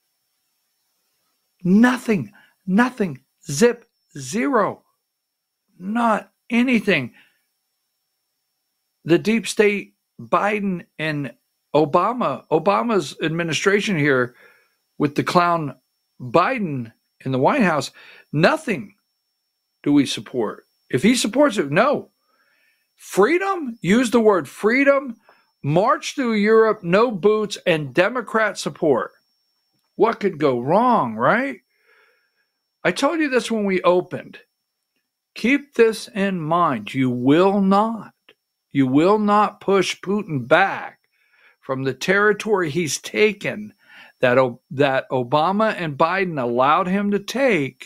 Nothing, zip, zero, not anything. The deep state, Biden and Obama's administration here with the clown Biden in the White House, nothing do we support. If he supports it, no. Freedom, use the word freedom, march through Europe, no boots, and Democrat support. What could go wrong, right? I told you this when we opened. Keep this in mind. You will not push Putin back from the territory he's taken that Obama and Biden allowed him to take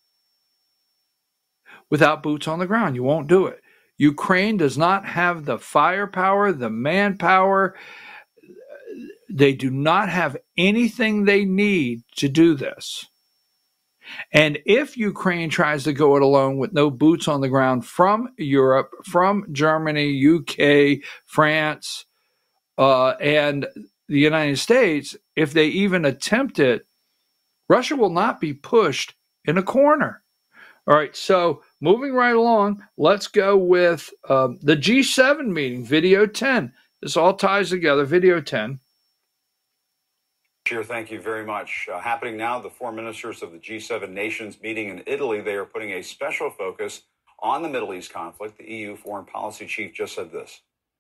without boots on the ground. You won't do it. Ukraine does not have the firepower, the manpower. They do not have anything they need to do this. And if Ukraine tries to go it alone with no boots on the ground from Europe, from Germany, UK, France, and the United States, if they even attempt it, Russia will not be pushed in a corner. All right, so moving right along, let's go with the G7 meeting, video 10. This all ties together, video 10. Chair, thank you very much. Happening now, the 4 ministers of the G7 nations meeting in Italy. They are putting a special focus on the Middle East conflict. The EU foreign policy chief just said this.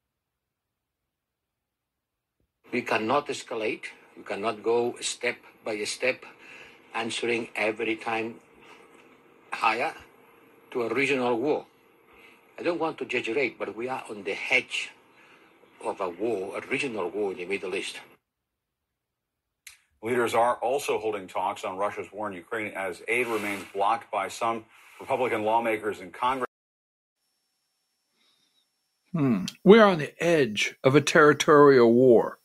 We cannot escalate. We cannot go step by step, answering every time higher to a regional war. I don't want to exaggerate, but we are on the edge of a war, a regional war in the Middle East. Leaders are also holding talks on Russia's war in Ukraine as aid remains blocked by some Republican lawmakers in Congress. We are on the edge of a territorial war.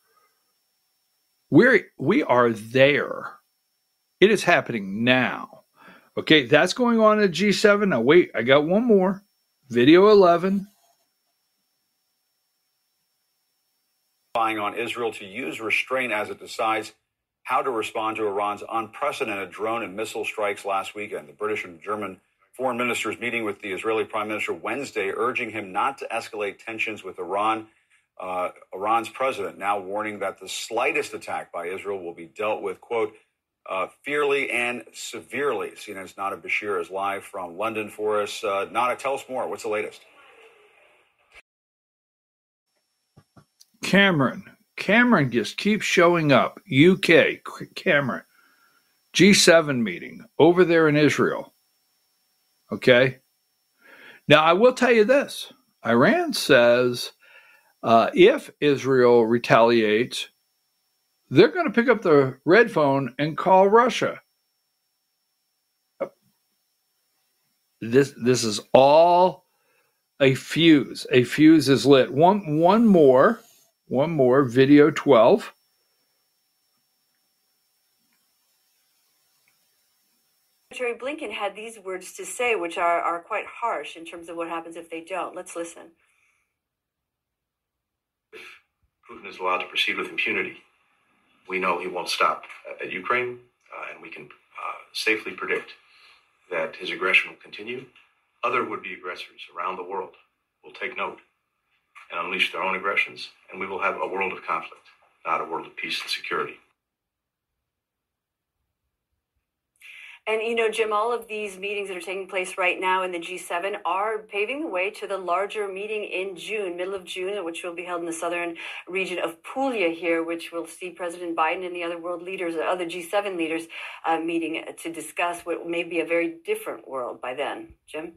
We are there. It is happening now. Okay, that's going on at G7. Now wait, I got one more. Video 11. Relying on Israel to use restraint as it decides how to respond to Iran's unprecedented drone and missile strikes last weekend. The British and German foreign ministers meeting with the Israeli Prime Minister Wednesday, urging him not to escalate tensions with Iran. Iran's president now warning that the slightest attack by Israel will be dealt with, quote, fiercely and severely. CNN's Nada Bashir is live from London for us. Nada, tell us more. What's the latest? Cameron just keeps showing up. UK, Cameron. G7 meeting over there in Israel. Okay. Now, I will tell you this. Iran says if Israel retaliates, they're going to pick up the red phone and call Russia. This is all a fuse. A fuse is lit. One more, video 12. Secretary Blinken had these words to say, which are quite harsh in terms of what happens if they don't. Let's listen. Putin is allowed to proceed with impunity. We know he won't stop at Ukraine, and we can safely predict that his aggression will continue. Other would-be aggressors around the world will take note and unleash their own aggressions, and we will have a world of conflict, not a world of peace and security. And, you know, Jim, all of these meetings that are taking place right now in the G7 are paving the way to the larger meeting in June, middle of June, which will be held in the southern region of Puglia here, which will see President Biden and the other world leaders, other G7 leaders meeting to discuss what may be a very different world by then. Jim?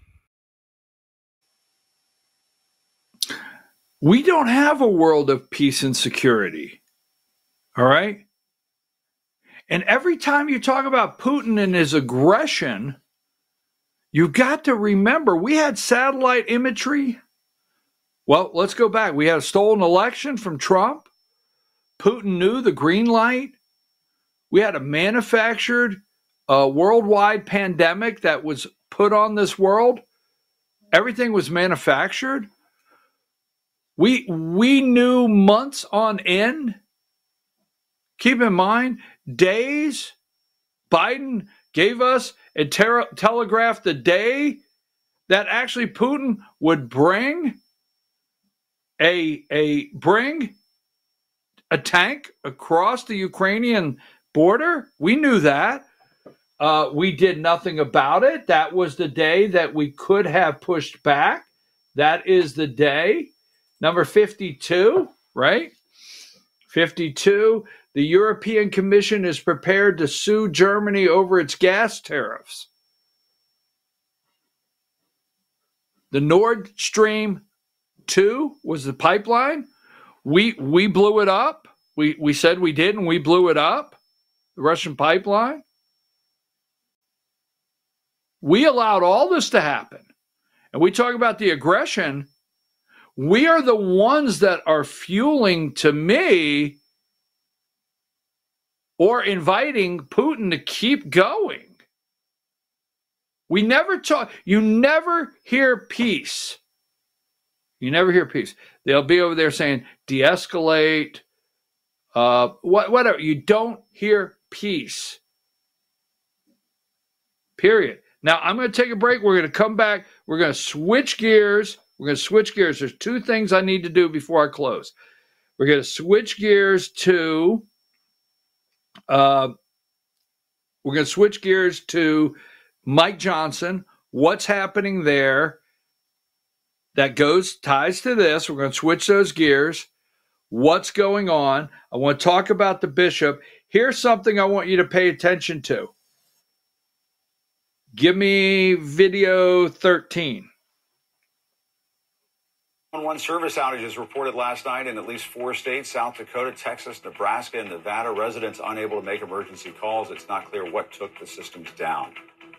We don't have a world of peace and security. All right? And every time you talk about Putin and his aggression, you've got to remember we had satellite imagery. Well, let's go back. We had a stolen election from Trump. Putin knew the green light. We had a manufactured worldwide pandemic that was put on this world. Everything was manufactured. We knew months on end. Keep in mind, days Biden gave us and telegraphed the day that actually Putin would bring a tank across the Ukrainian border. We knew that. We did nothing about it. That was the day that we could have pushed back. That is the day. Number 52, right? 52. The European Commission is prepared to sue Germany over its gas tariffs. The Nord Stream 2 was the pipeline. We blew it up. We said we did, and we blew it up. The Russian pipeline. We allowed all this to happen. And we talk about the aggression. We are the ones that are fueling, to me, or inviting Putin to keep going. We never talk. You never hear peace. You never hear peace. They'll be over there saying, de-escalate, whatever. You don't hear peace. Period. Now, I'm going to take a break. We're going to come back. We're going to switch gears. There's two things I need to do before I close. We're going to switch gears to Mike Johnson. What's happening there? That ties to this. We're going to switch those gears. What's going on? I want to talk about the bishop. Here's something I want you to pay attention to. Give me video 13. 911 service outages reported last night in at least 4 states, South Dakota, Texas, Nebraska, and Nevada. Residents unable to make emergency calls. It's not clear what took the systems down.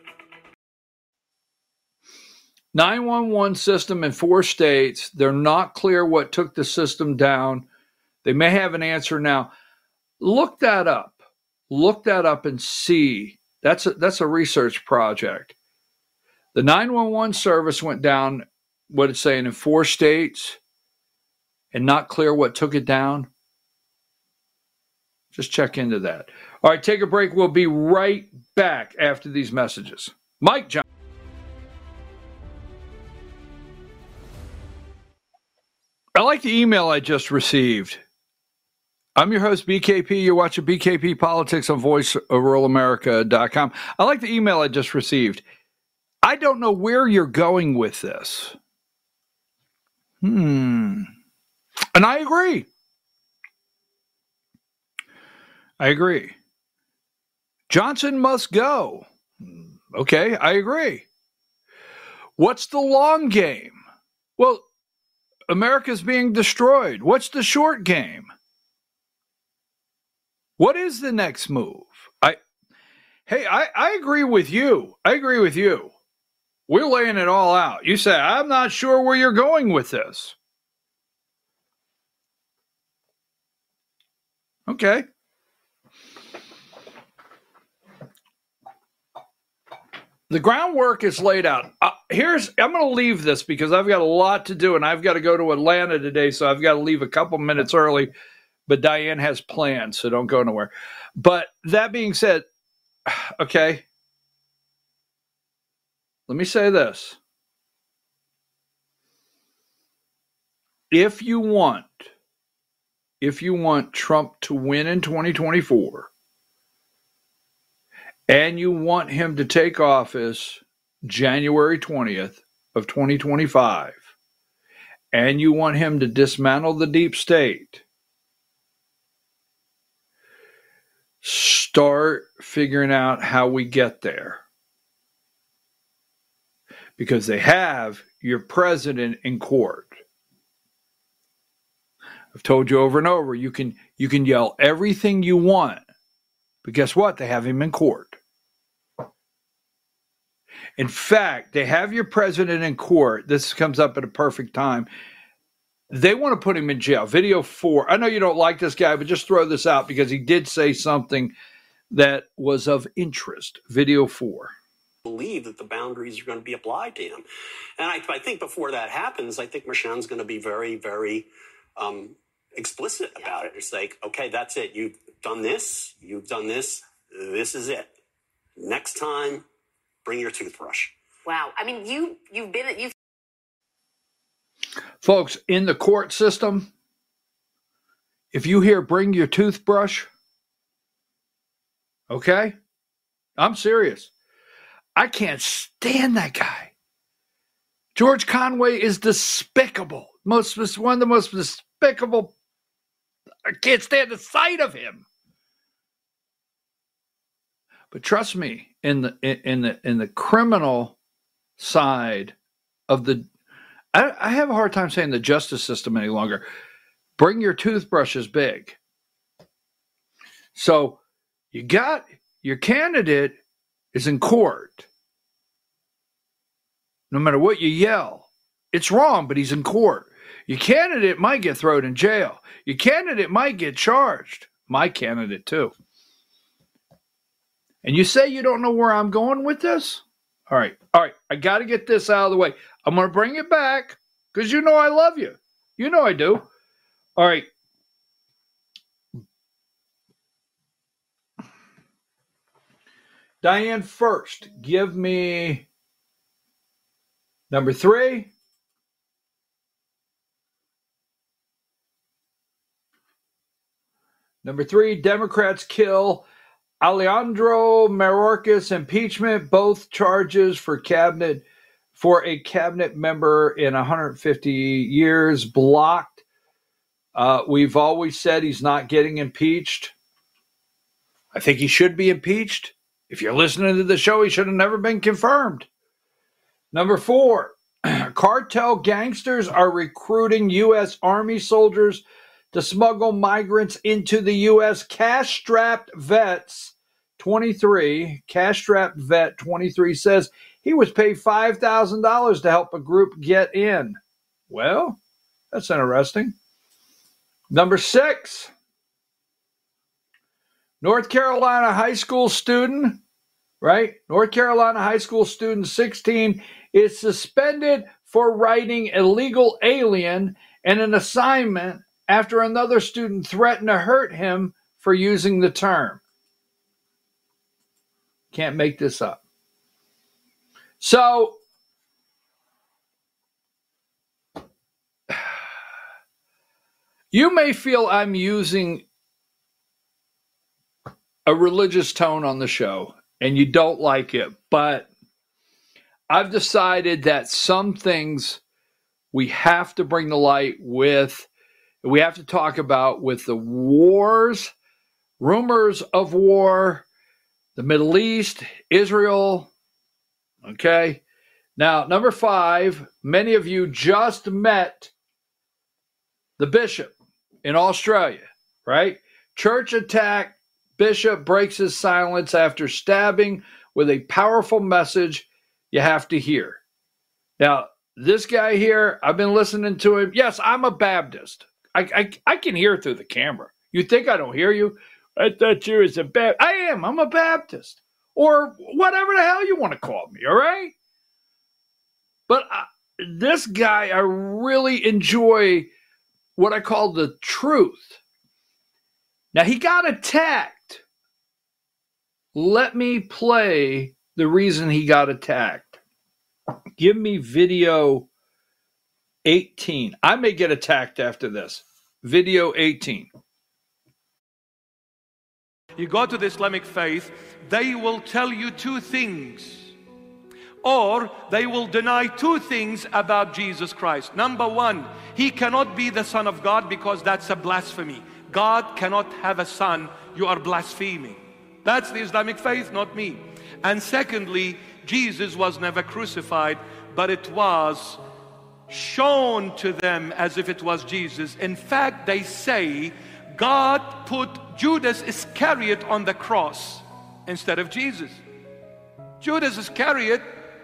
911 system in 4 states. They're not clear what took the system down. They may have an answer now. Look that up. Look that up and see. That's a research project. The 911 service went down, what it's saying, in 4 states, and not clear what took it down. Just check into that. All right, take a break. We'll be right back after these messages. Mike Johnson. I like the email I just received. I'm your host, BKP. You're watching BKP Politics on VoiceOverAllAmerica.com. I like the email I just received. I don't know where you're going with this. And I agree. Johnson must go. Okay, I agree. What's the long game? Well, America's being destroyed. What's the short game? What is the next move? I agree with you. We're laying it all out. You say, I'm not sure where you're going with this. Okay. The groundwork is laid out. I'm going to leave this because I've got a lot to do, and I've got to go to Atlanta today, so I've got to leave a couple minutes early. But Diane has plans, so don't go nowhere. But that being said, okay, let me say this. If you want Trump to win in 2024, and you want him to take office January 20th of 2025, and you want him to dismantle the deep state, start figuring out how we get there. Because they have your president in court. I've told you over and over, you can yell everything you want, but guess what? They have him in court. In fact, they have your president in court. This comes up at a perfect time. They want to put him in jail. Video 4. I know you don't like this guy, but just throw this out because he did say something that was of interest. Video 4. Believe that the boundaries are going to be applied to him. And I think before that happens, I think Merchan's going to be very, very explicit about it. It's like, okay, that's it. You've done this. This is it. Next time, bring your toothbrush. Wow. I mean, you've Folks, in the court system, if you hear bring your toothbrush, okay? I'm serious. I can't stand that guy. George Conway is despicable. One of the most despicable. I can't stand the sight of him. But trust me, in the criminal side of the, I have a hard time saying the justice system any longer. Bring your toothbrushes big. So you got your candidate is in court. No matter what you yell, it's wrong, but he's in court. Your candidate might get thrown in jail. Your candidate might get charged. My candidate too. And you say you don't know where I'm going with this? All right. I got to get this out of the way. I'm going to bring it back because you know I love you. You know I do. All right. Diane, first, give me number 3. Number 3, Democrats kill Alejandro Mayorkas impeachment, both charges for a cabinet member in 150 years blocked. We've always said he's not getting impeached. I think he should be impeached. If you're listening to the show, he should have never been confirmed. Number 4, Cartel gangsters are recruiting U.S. Army soldiers to smuggle migrants into the U.S. Cash-strapped vet 23 says he was paid $5,000 to help a group get in. Well, that's interesting. Number 6, North Carolina high school student, right? North Carolina high school student 16 is suspended for writing illegal alien and an assignment after another student threatened to hurt him for using the term. Can't make this up. So, you may feel I'm using a religious tone on the show and you don't like it, but I've decided that some things we have to bring to light with, we have to talk about with the wars, rumors of war, the Middle East, Israel. Okay. Now, number 5, many of you just met the bishop in Australia, right? Church attack. Bishop breaks his silence after stabbing with a powerful message you have to hear. Now, this guy here, I've been listening to him. Yes, I'm a Baptist. I can hear through the camera. You think I don't hear you? I thought you was a Baptist. I am. I'm a Baptist. Or whatever the hell you want to call me, all right? But this guy, I really enjoy what I call the truth. Now, he got attacked. Let me play the reason he got attacked. Give me video 18. I may get attacked after this. Video 18. You go to the Islamic faith, they will tell you 2 things. Or they will deny 2 things about Jesus Christ. Number 1, he cannot be the Son of God because that's a blasphemy. God cannot have a son. You are blaspheming. That's the Islamic faith, not me. And secondly, Jesus was never crucified, but it was shown to them as if it was Jesus. In fact, they say God put Judas Iscariot on the cross instead of Jesus. Judas Iscariot,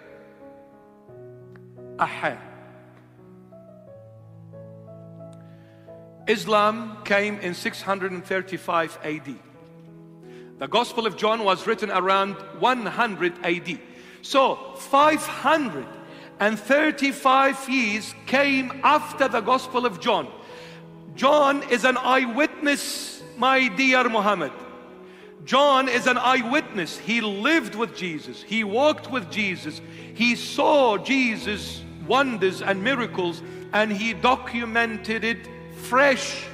Islam came in 635 AD. The Gospel of John was written around 100 AD. So 535 years came after the Gospel of John. John is an eyewitness, my dear Muhammad. John is an eyewitness. He lived with Jesus. He walked with Jesus. He saw Jesus' wonders and miracles, and he documented it fresh.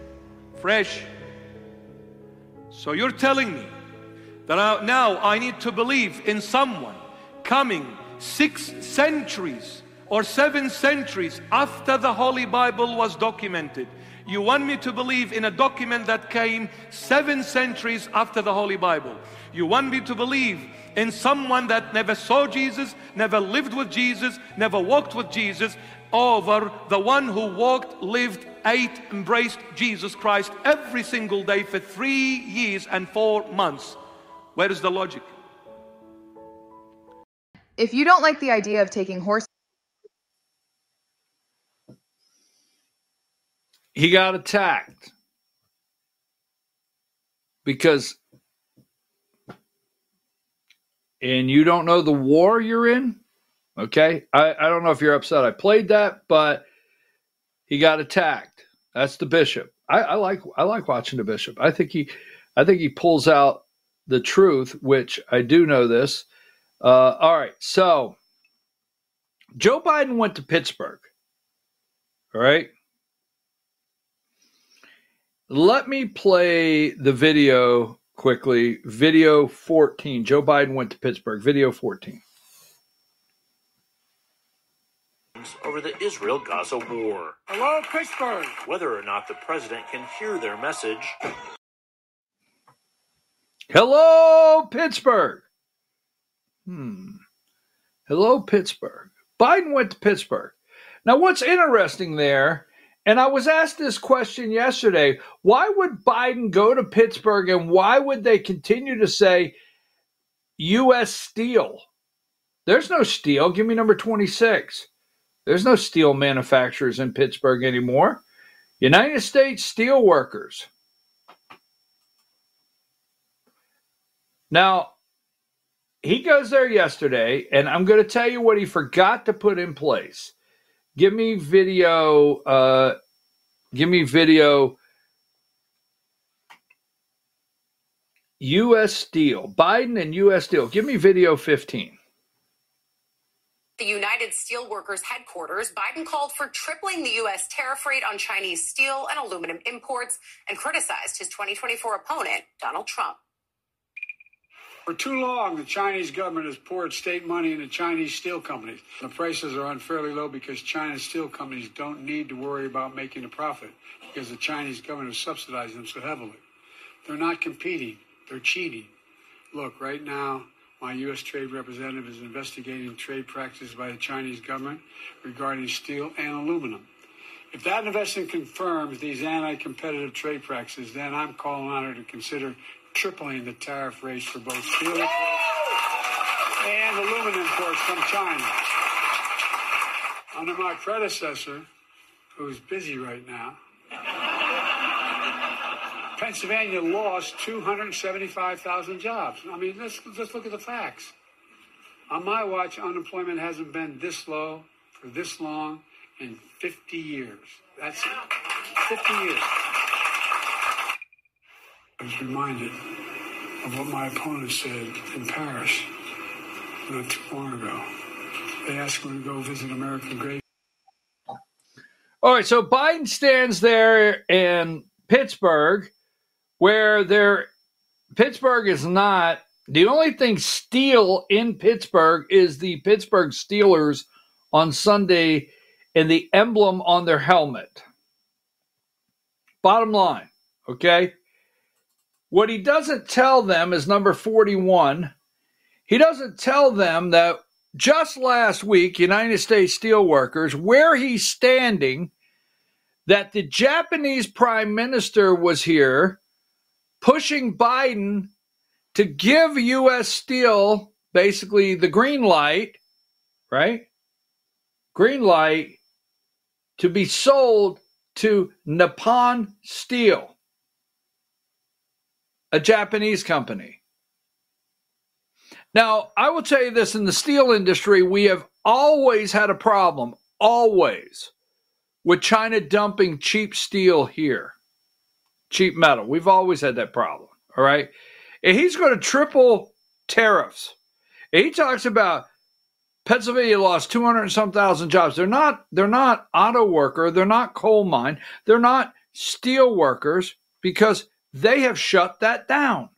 So you're telling me that now I need to believe in someone coming 6 centuries or 7 centuries after the Holy Bible was documented. You want me to believe in a document that came 7 centuries after the Holy Bible. You want me to believe in someone that never saw Jesus, never lived with Jesus, never walked with Jesus, over the one who walked, lived, ate, embraced Jesus Christ every single day for 3 years and 4 months. Where is the logic? If you don't like the idea of taking horses, he got attacked because, and you don't know the war you're in. Okay, I don't know if you're upset I played that, but he got attacked. That's the bishop. I like watching the bishop. I think he pulls out the truth, which I do know this. All right, so Joe Biden went to Pittsburgh. All right, let me play the video quickly. Video 14. Joe Biden went to Pittsburgh. Video 14. Over the Israel-Gaza war. Hello, Pittsburgh. Whether or not the president can hear their message. Hello, Pittsburgh. Hello, Pittsburgh. Biden went to Pittsburgh. Now, what's interesting there, and I was asked this question yesterday, why would Biden go to Pittsburgh and why would they continue to say U.S. Steel? There's no steel. Give me number 26. There's no steel manufacturers in Pittsburgh anymore. United States Steel Workers. Now, he goes there yesterday, and I'm going to tell you what he forgot to put in place. Give me video. U.S. Steel. Biden and U.S. Steel. Give me video 15. The United Steelworkers headquarters, Biden called for tripling the U.S. tariff rate on Chinese steel and aluminum imports and criticized his 2024 opponent, Donald Trump. For too long, the Chinese government has poured state money into Chinese steel companies. The prices are unfairly low because China's steel companies don't need to worry about making a profit because the Chinese government has subsidized them so heavily. They're not competing. They're cheating. Look, right now, my U.S. Trade Representative is investigating trade practices by the Chinese government regarding steel and aluminum. If that investigation confirms these anti-competitive trade practices, then I'm calling on her to consider tripling the tariff rates for both steel imports and aluminum imports from China. Under my predecessor, who's busy right now, Pennsylvania lost 275,000 jobs. I mean, let's look at the facts. On my watch, unemployment hasn't been this low for this long in 50 years. That's 50 years. I was reminded of what my opponent said in Paris not too long ago. They asked me to go visit American graves. All right, so Biden stands there in Pittsburgh, where Pittsburgh is not. The only thing steel in Pittsburgh is the Pittsburgh Steelers on Sunday and the emblem on their helmet. Bottom line, okay? What he doesn't tell them is number 41. He doesn't tell them that just last week, United States Steelworkers, where he's standing, that the Japanese Prime Minister was here pushing Biden to give U.S. Steel basically the green light, right? Green light to be sold to Nippon Steel, a Japanese company. Now, I will tell you this, in the steel industry, we have always had a problem, always, with China dumping cheap steel here, cheap metal. We've always had that problem, all right? And he's going to triple tariffs. And he talks about Pennsylvania lost 200 and some thousand jobs. They're not auto worker, they're not coal mine, they're not steel workers, because they have shut that down.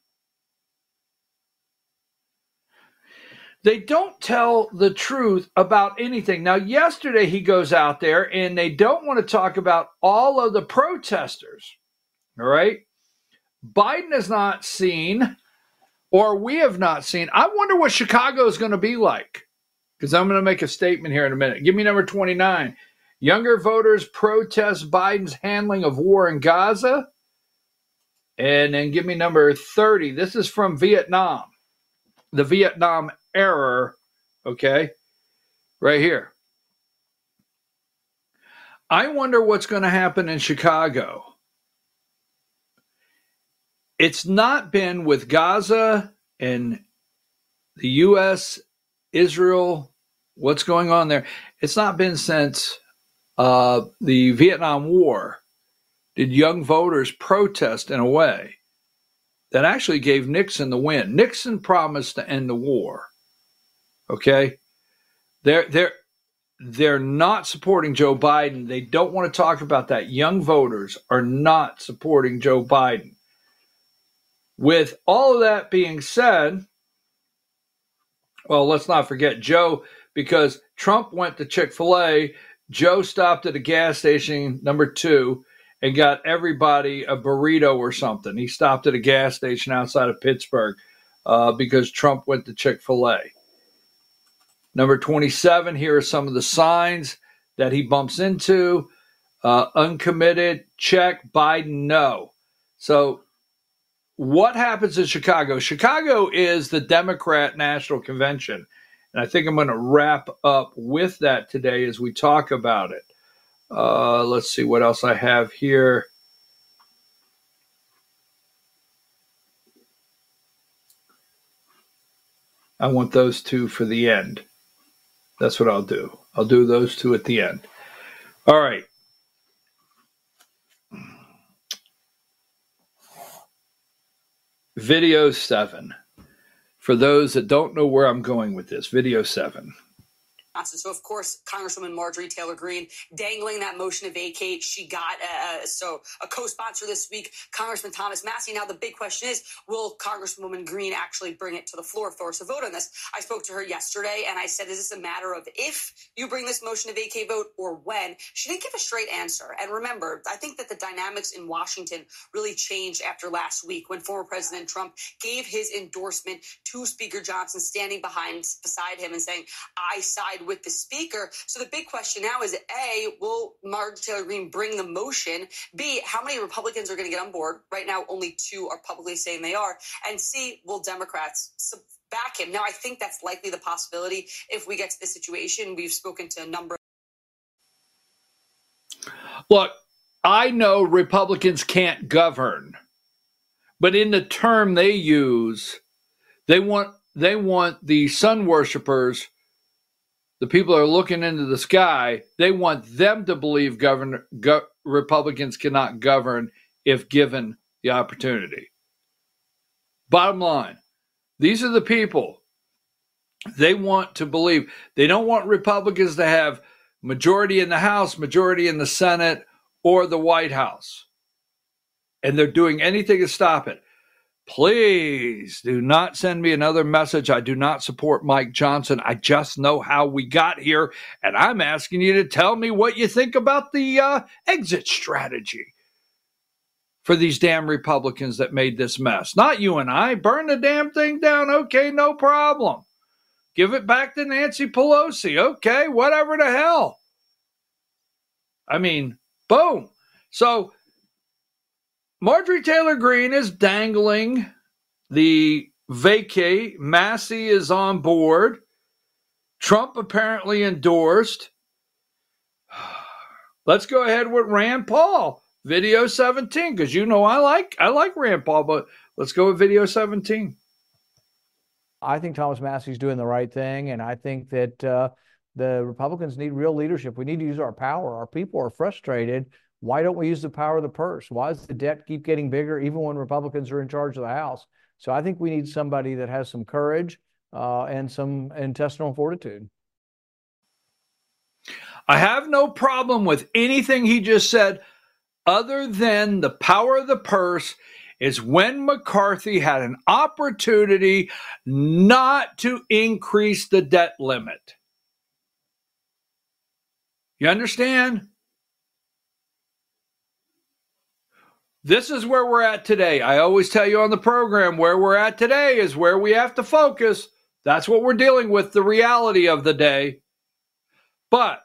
They don't tell the truth about anything. Now, yesterday he goes out there and they don't want to talk about all of the protesters. All right? Biden has not seen, or we have not seen. I wonder what Chicago is going to be like, because I'm going to make a statement here in a minute. Give me number 29. Younger voters protest Biden's handling of war in Gaza. And then give me number 30. This is from Vietnam, the Vietnam era, okay, right here. I wonder what's going to happen in Chicago. It's not been with Gaza and the U.S., Israel, what's going on there. It's not been since the Vietnam War did young voters protest in a way that actually gave Nixon the win. Nixon promised to end the war. Okay? They're not supporting Joe Biden. They don't want to talk about that. Young voters are not supporting Joe Biden. With all of that being said, well, let's not forget Joe, because Trump went to Chick-fil-A. Joe stopped at a gas station, number 2, and got everybody a burrito or something. He stopped at a gas station outside of Pittsburgh because Trump went to Chick-fil-A. Number 27, here are some of the signs that he bumps into. Uncommitted, check. Biden, no. So what happens in Chicago? Chicago is the Democrat National Convention. And I think I'm going to wrap up with that today as we talk about it. Let's see what else I have here. I want those two for the end. That's what I'll do. I'll do those two at the end. All right. Video 7. For those that don't know where I'm going with this, video 7. So, of course, Congresswoman Marjorie Taylor Greene dangling that motion to vacate. She got a co-sponsor this week, Congressman Thomas Massie. Now, the big question is, will Congresswoman Greene actually bring it to the floor for us to vote on this? I spoke to her yesterday, and I said, is this a matter of if you bring this motion to vacate vote or when? She didn't give a straight answer. And remember, I think that the dynamics in Washington really changed after last week when former President Trump gave his endorsement to Speaker Johnson, standing beside him and saying, I side with the speaker. So the big question now is, A, will Marjorie Taylor Greene bring the motion? B, how many Republicans are going to get on board? Right now, only 2 are publicly saying they are. And C, will Democrats back him? Now, I think that's likely the possibility if we get to this situation. We've spoken to a number of... Look, I know Republicans can't govern, but in the term they use, they want the sun worshipers, the people that are looking into the sky, they want them to believe Republicans cannot govern if given the opportunity. Bottom line, these are the people they want to believe. They don't want Republicans to have majority in the House, majority in the Senate, or the White House. And they're doing anything to stop it. Please do not send me another message. I do not support Mike Johnson. I just know how we got here, and I'm asking you to tell me what you think about the exit strategy for these damn Republicans that made this mess. Not you and I. Burn the damn thing down. Okay, no problem. Give it back to Nancy Pelosi. Okay, whatever the hell. I mean, boom. So Marjorie Taylor Greene is dangling the vacate. Massie is on board. Trump apparently endorsed. Let's go ahead with Rand Paul, video 17, because you know I like Rand Paul, but let's go with video 17. I think Thomas Massie's doing the right thing, and I think that the Republicans need real leadership. We need to use our power. Our people are frustrated. Why don't we use the power of the purse? Why does the debt keep getting bigger even when Republicans are in charge of the House? So I think we need somebody that has some courage and some intestinal fortitude. I have no problem with anything he just said other than the power of the purse is when McCarthy had an opportunity not to increase the debt limit. You understand? This is where we're at today. I always tell you on the program, where we're at today is where we have to focus. That's what we're dealing with, the reality of the day. But,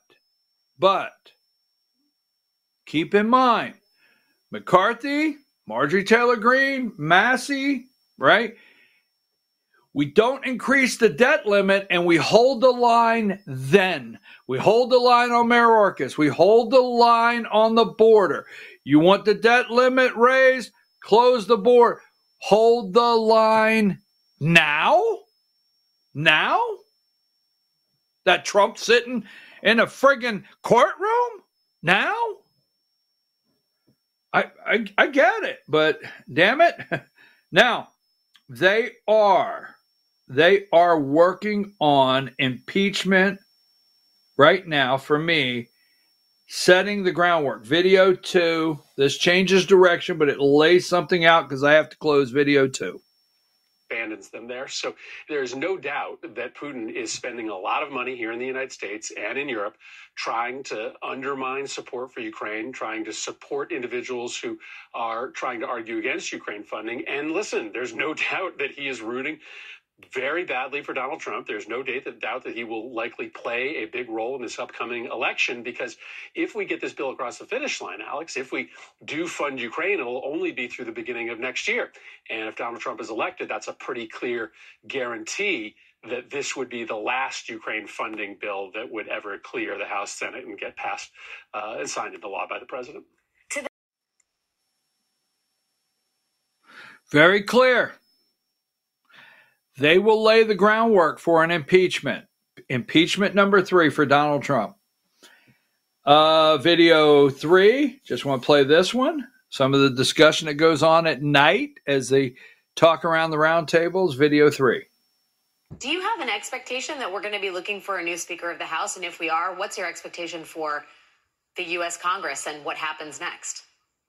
keep in mind, McCarthy, Marjorie Taylor Greene, Massie, right? We don't increase the debt limit and we hold the line then. We hold the line on Mayorkas. We hold the line on the border. You want the debt limit raised? Close the border. Hold the line now? Now? That Trump's sitting in a friggin' courtroom? Now? I get it, but damn it. Now, they are working on impeachment right now, for me, setting the groundwork. Video 2, this changes direction, but it lays something out because I have to close video 2. Abandons them there. So there's no doubt that Putin is spending a lot of money here in the United States and in Europe trying to undermine support for Ukraine, trying to support individuals who are trying to argue against Ukraine funding. And listen, there's no doubt that he is rooting very badly for Donald Trump. There's no doubt that he will likely play a big role in this upcoming election, because if we get this bill across the finish line, Alex, if we do fund Ukraine, it'll only be through the beginning of next year. And if Donald Trump is elected, that's a pretty clear guarantee that this would be the last Ukraine funding bill that would ever clear the House, Senate, and get passed and signed into law by the president. Very clear. They will lay the groundwork for an impeachment. Impeachment number 3 for Donald Trump. Video 3, just want to play this one. Some of the discussion that goes on at night as they talk around the round tables. Video 3. Do you have an expectation that we're going to be looking for a new Speaker of the House? And if we are, what's your expectation for the U.S. Congress and what happens next?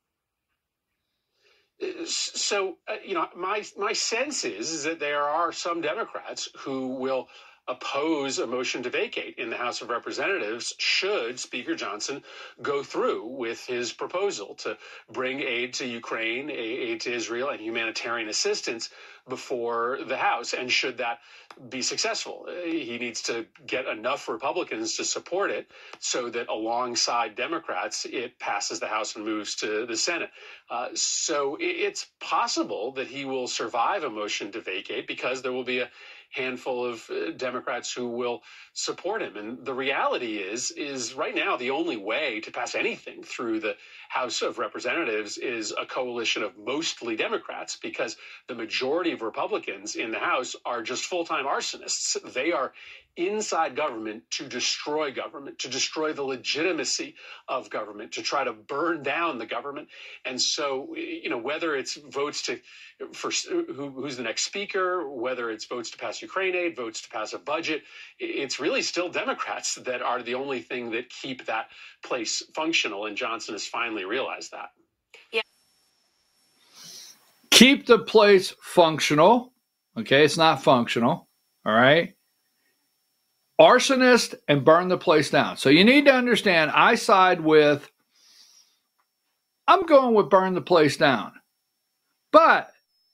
So, my sense is that there are some Democrats who will oppose a motion to vacate in the House of Representatives should Speaker Johnson go through with his proposal to bring aid to Ukraine, aid to Israel, and humanitarian assistance before the House. And should that be successful, he needs to get enough Republicans to support it so that alongside Democrats, it passes the House and moves to the Senate. So it's possible that he will survive a motion to vacate because there will be a handful of Democrats who will support him. And the reality is right now the only way to pass anything through the House of Representatives is a coalition of mostly Democrats, because the majority of Republicans in the House are just full-time arsonists. They are inside government to destroy the legitimacy of government, to try to burn down the government. And so, whether it's votes for who's the next speaker, whether it's votes to pass Ukraine aid, votes to pass a budget, it's really still Democrats that are the only thing that keep that place functional. And Johnson has finally realized that. Yeah. Keep the place functional. Okay, it's not functional. All right. Arsonist and burn the place down. So you need to understand, I'm going with burn the place down. But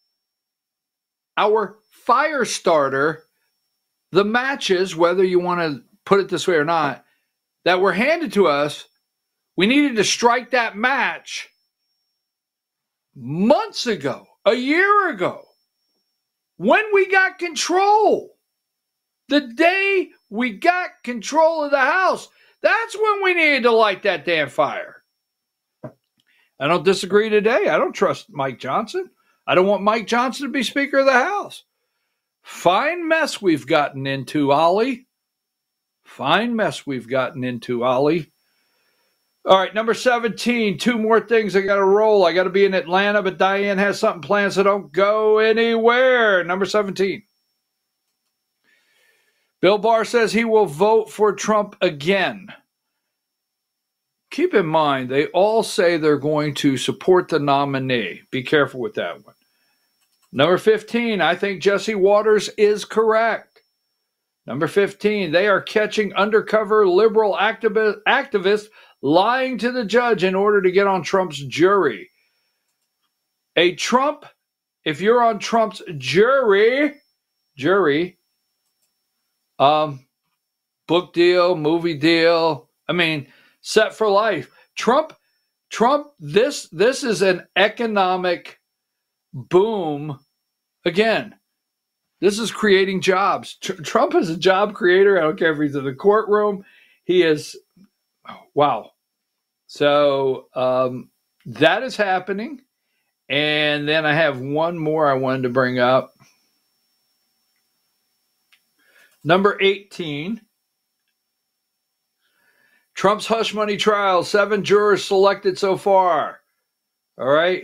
our fire starter, the matches, whether you want to put it this way or not, that were handed to us, we needed to strike that match months ago, a year ago, when we got control. The day we got control of the House, that's when we needed to light that damn fire. I don't disagree today. I don't trust Mike Johnson. I don't want Mike Johnson to be Speaker of the House. Fine mess we've gotten into, Ollie. Fine mess we've gotten into, Ollie. All right, number 17. 2 more things I got to roll. I got to be in Atlanta, but Diane has something planned, so don't go anywhere. Number 17. Bill Barr says he will vote for Trump again. Keep in mind, they all say they're going to support the nominee. Be careful with that one. Number 15, I think Jesse Waters is correct. Number 15, they are catching undercover liberal activists lying to the judge in order to get on Trump's jury. If you're on Trump's jury, book deal, movie deal, set for life. Trump, this is an economic boom. Again, this is creating jobs. Trump is a job creator. I don't care if he's in the courtroom. He is, wow. So that is happening. And then I have one more I wanted to bring up. Number 18. Trump's hush money trial, 7 jurors selected so far. All right.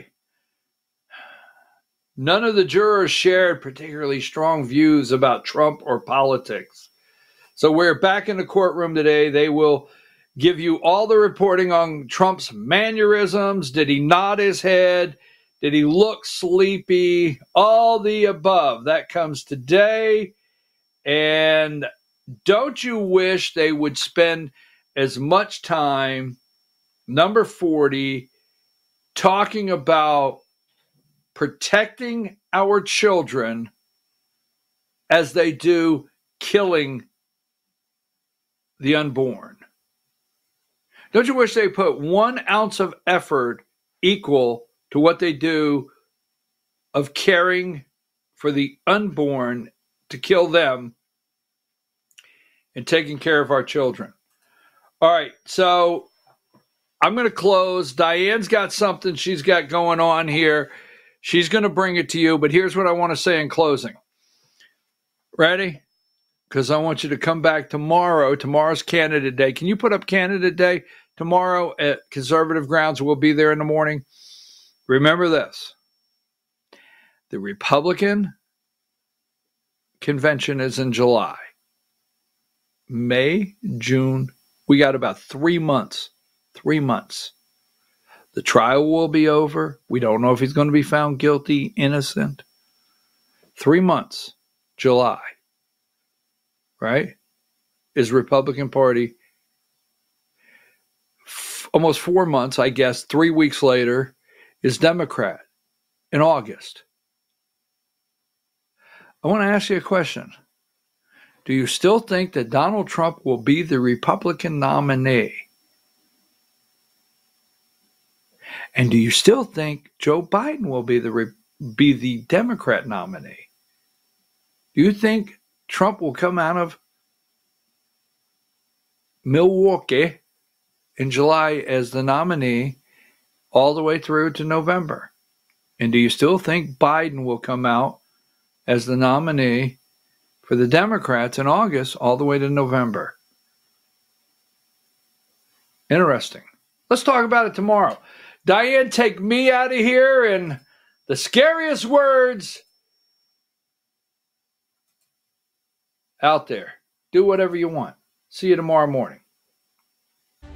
None of the jurors shared particularly strong views about Trump or politics. So we're back in the courtroom today. They will give you all the reporting on Trump's mannerisms. Did he nod his head? Did he look sleepy? All the above. That comes today. And don't you wish they would spend as much time, number 40, talking about protecting our children as they do killing the unborn. Don't you wish they put 1 ounce of effort equal to what they do of caring for the unborn to kill them and taking care of our children? All right, so I'm going to close. Diane's got something she's got going on here. She's going to bring it to you, but here's what I want to say in closing. Ready? Because I want you to come back tomorrow. Tomorrow's Candidate Day. Can you put up Candidate Day tomorrow at Conservative Grounds? We'll be there in the morning. Remember this. The Republican convention is in July. May, June, we got about 3 months. 3 months. The trial will be over. We don't know if he's going to be found guilty, innocent. 3 months, July, right, is Republican Party. Almost 4 months, I guess, 3 weeks later, is Democrat in August. I want to ask you a question. Do you still think that Donald Trump will be the Republican nominee? And do you still think Joe Biden will be the Democrat nominee? Do you think Trump will come out of Milwaukee in July as the nominee all the way through to November? And do you still think Biden will come out as the nominee for the Democrats in August all the way to November? Interesting. Let's talk about it tomorrow. Diane, take me out of here in the scariest words out there. Do whatever you want. See you tomorrow morning.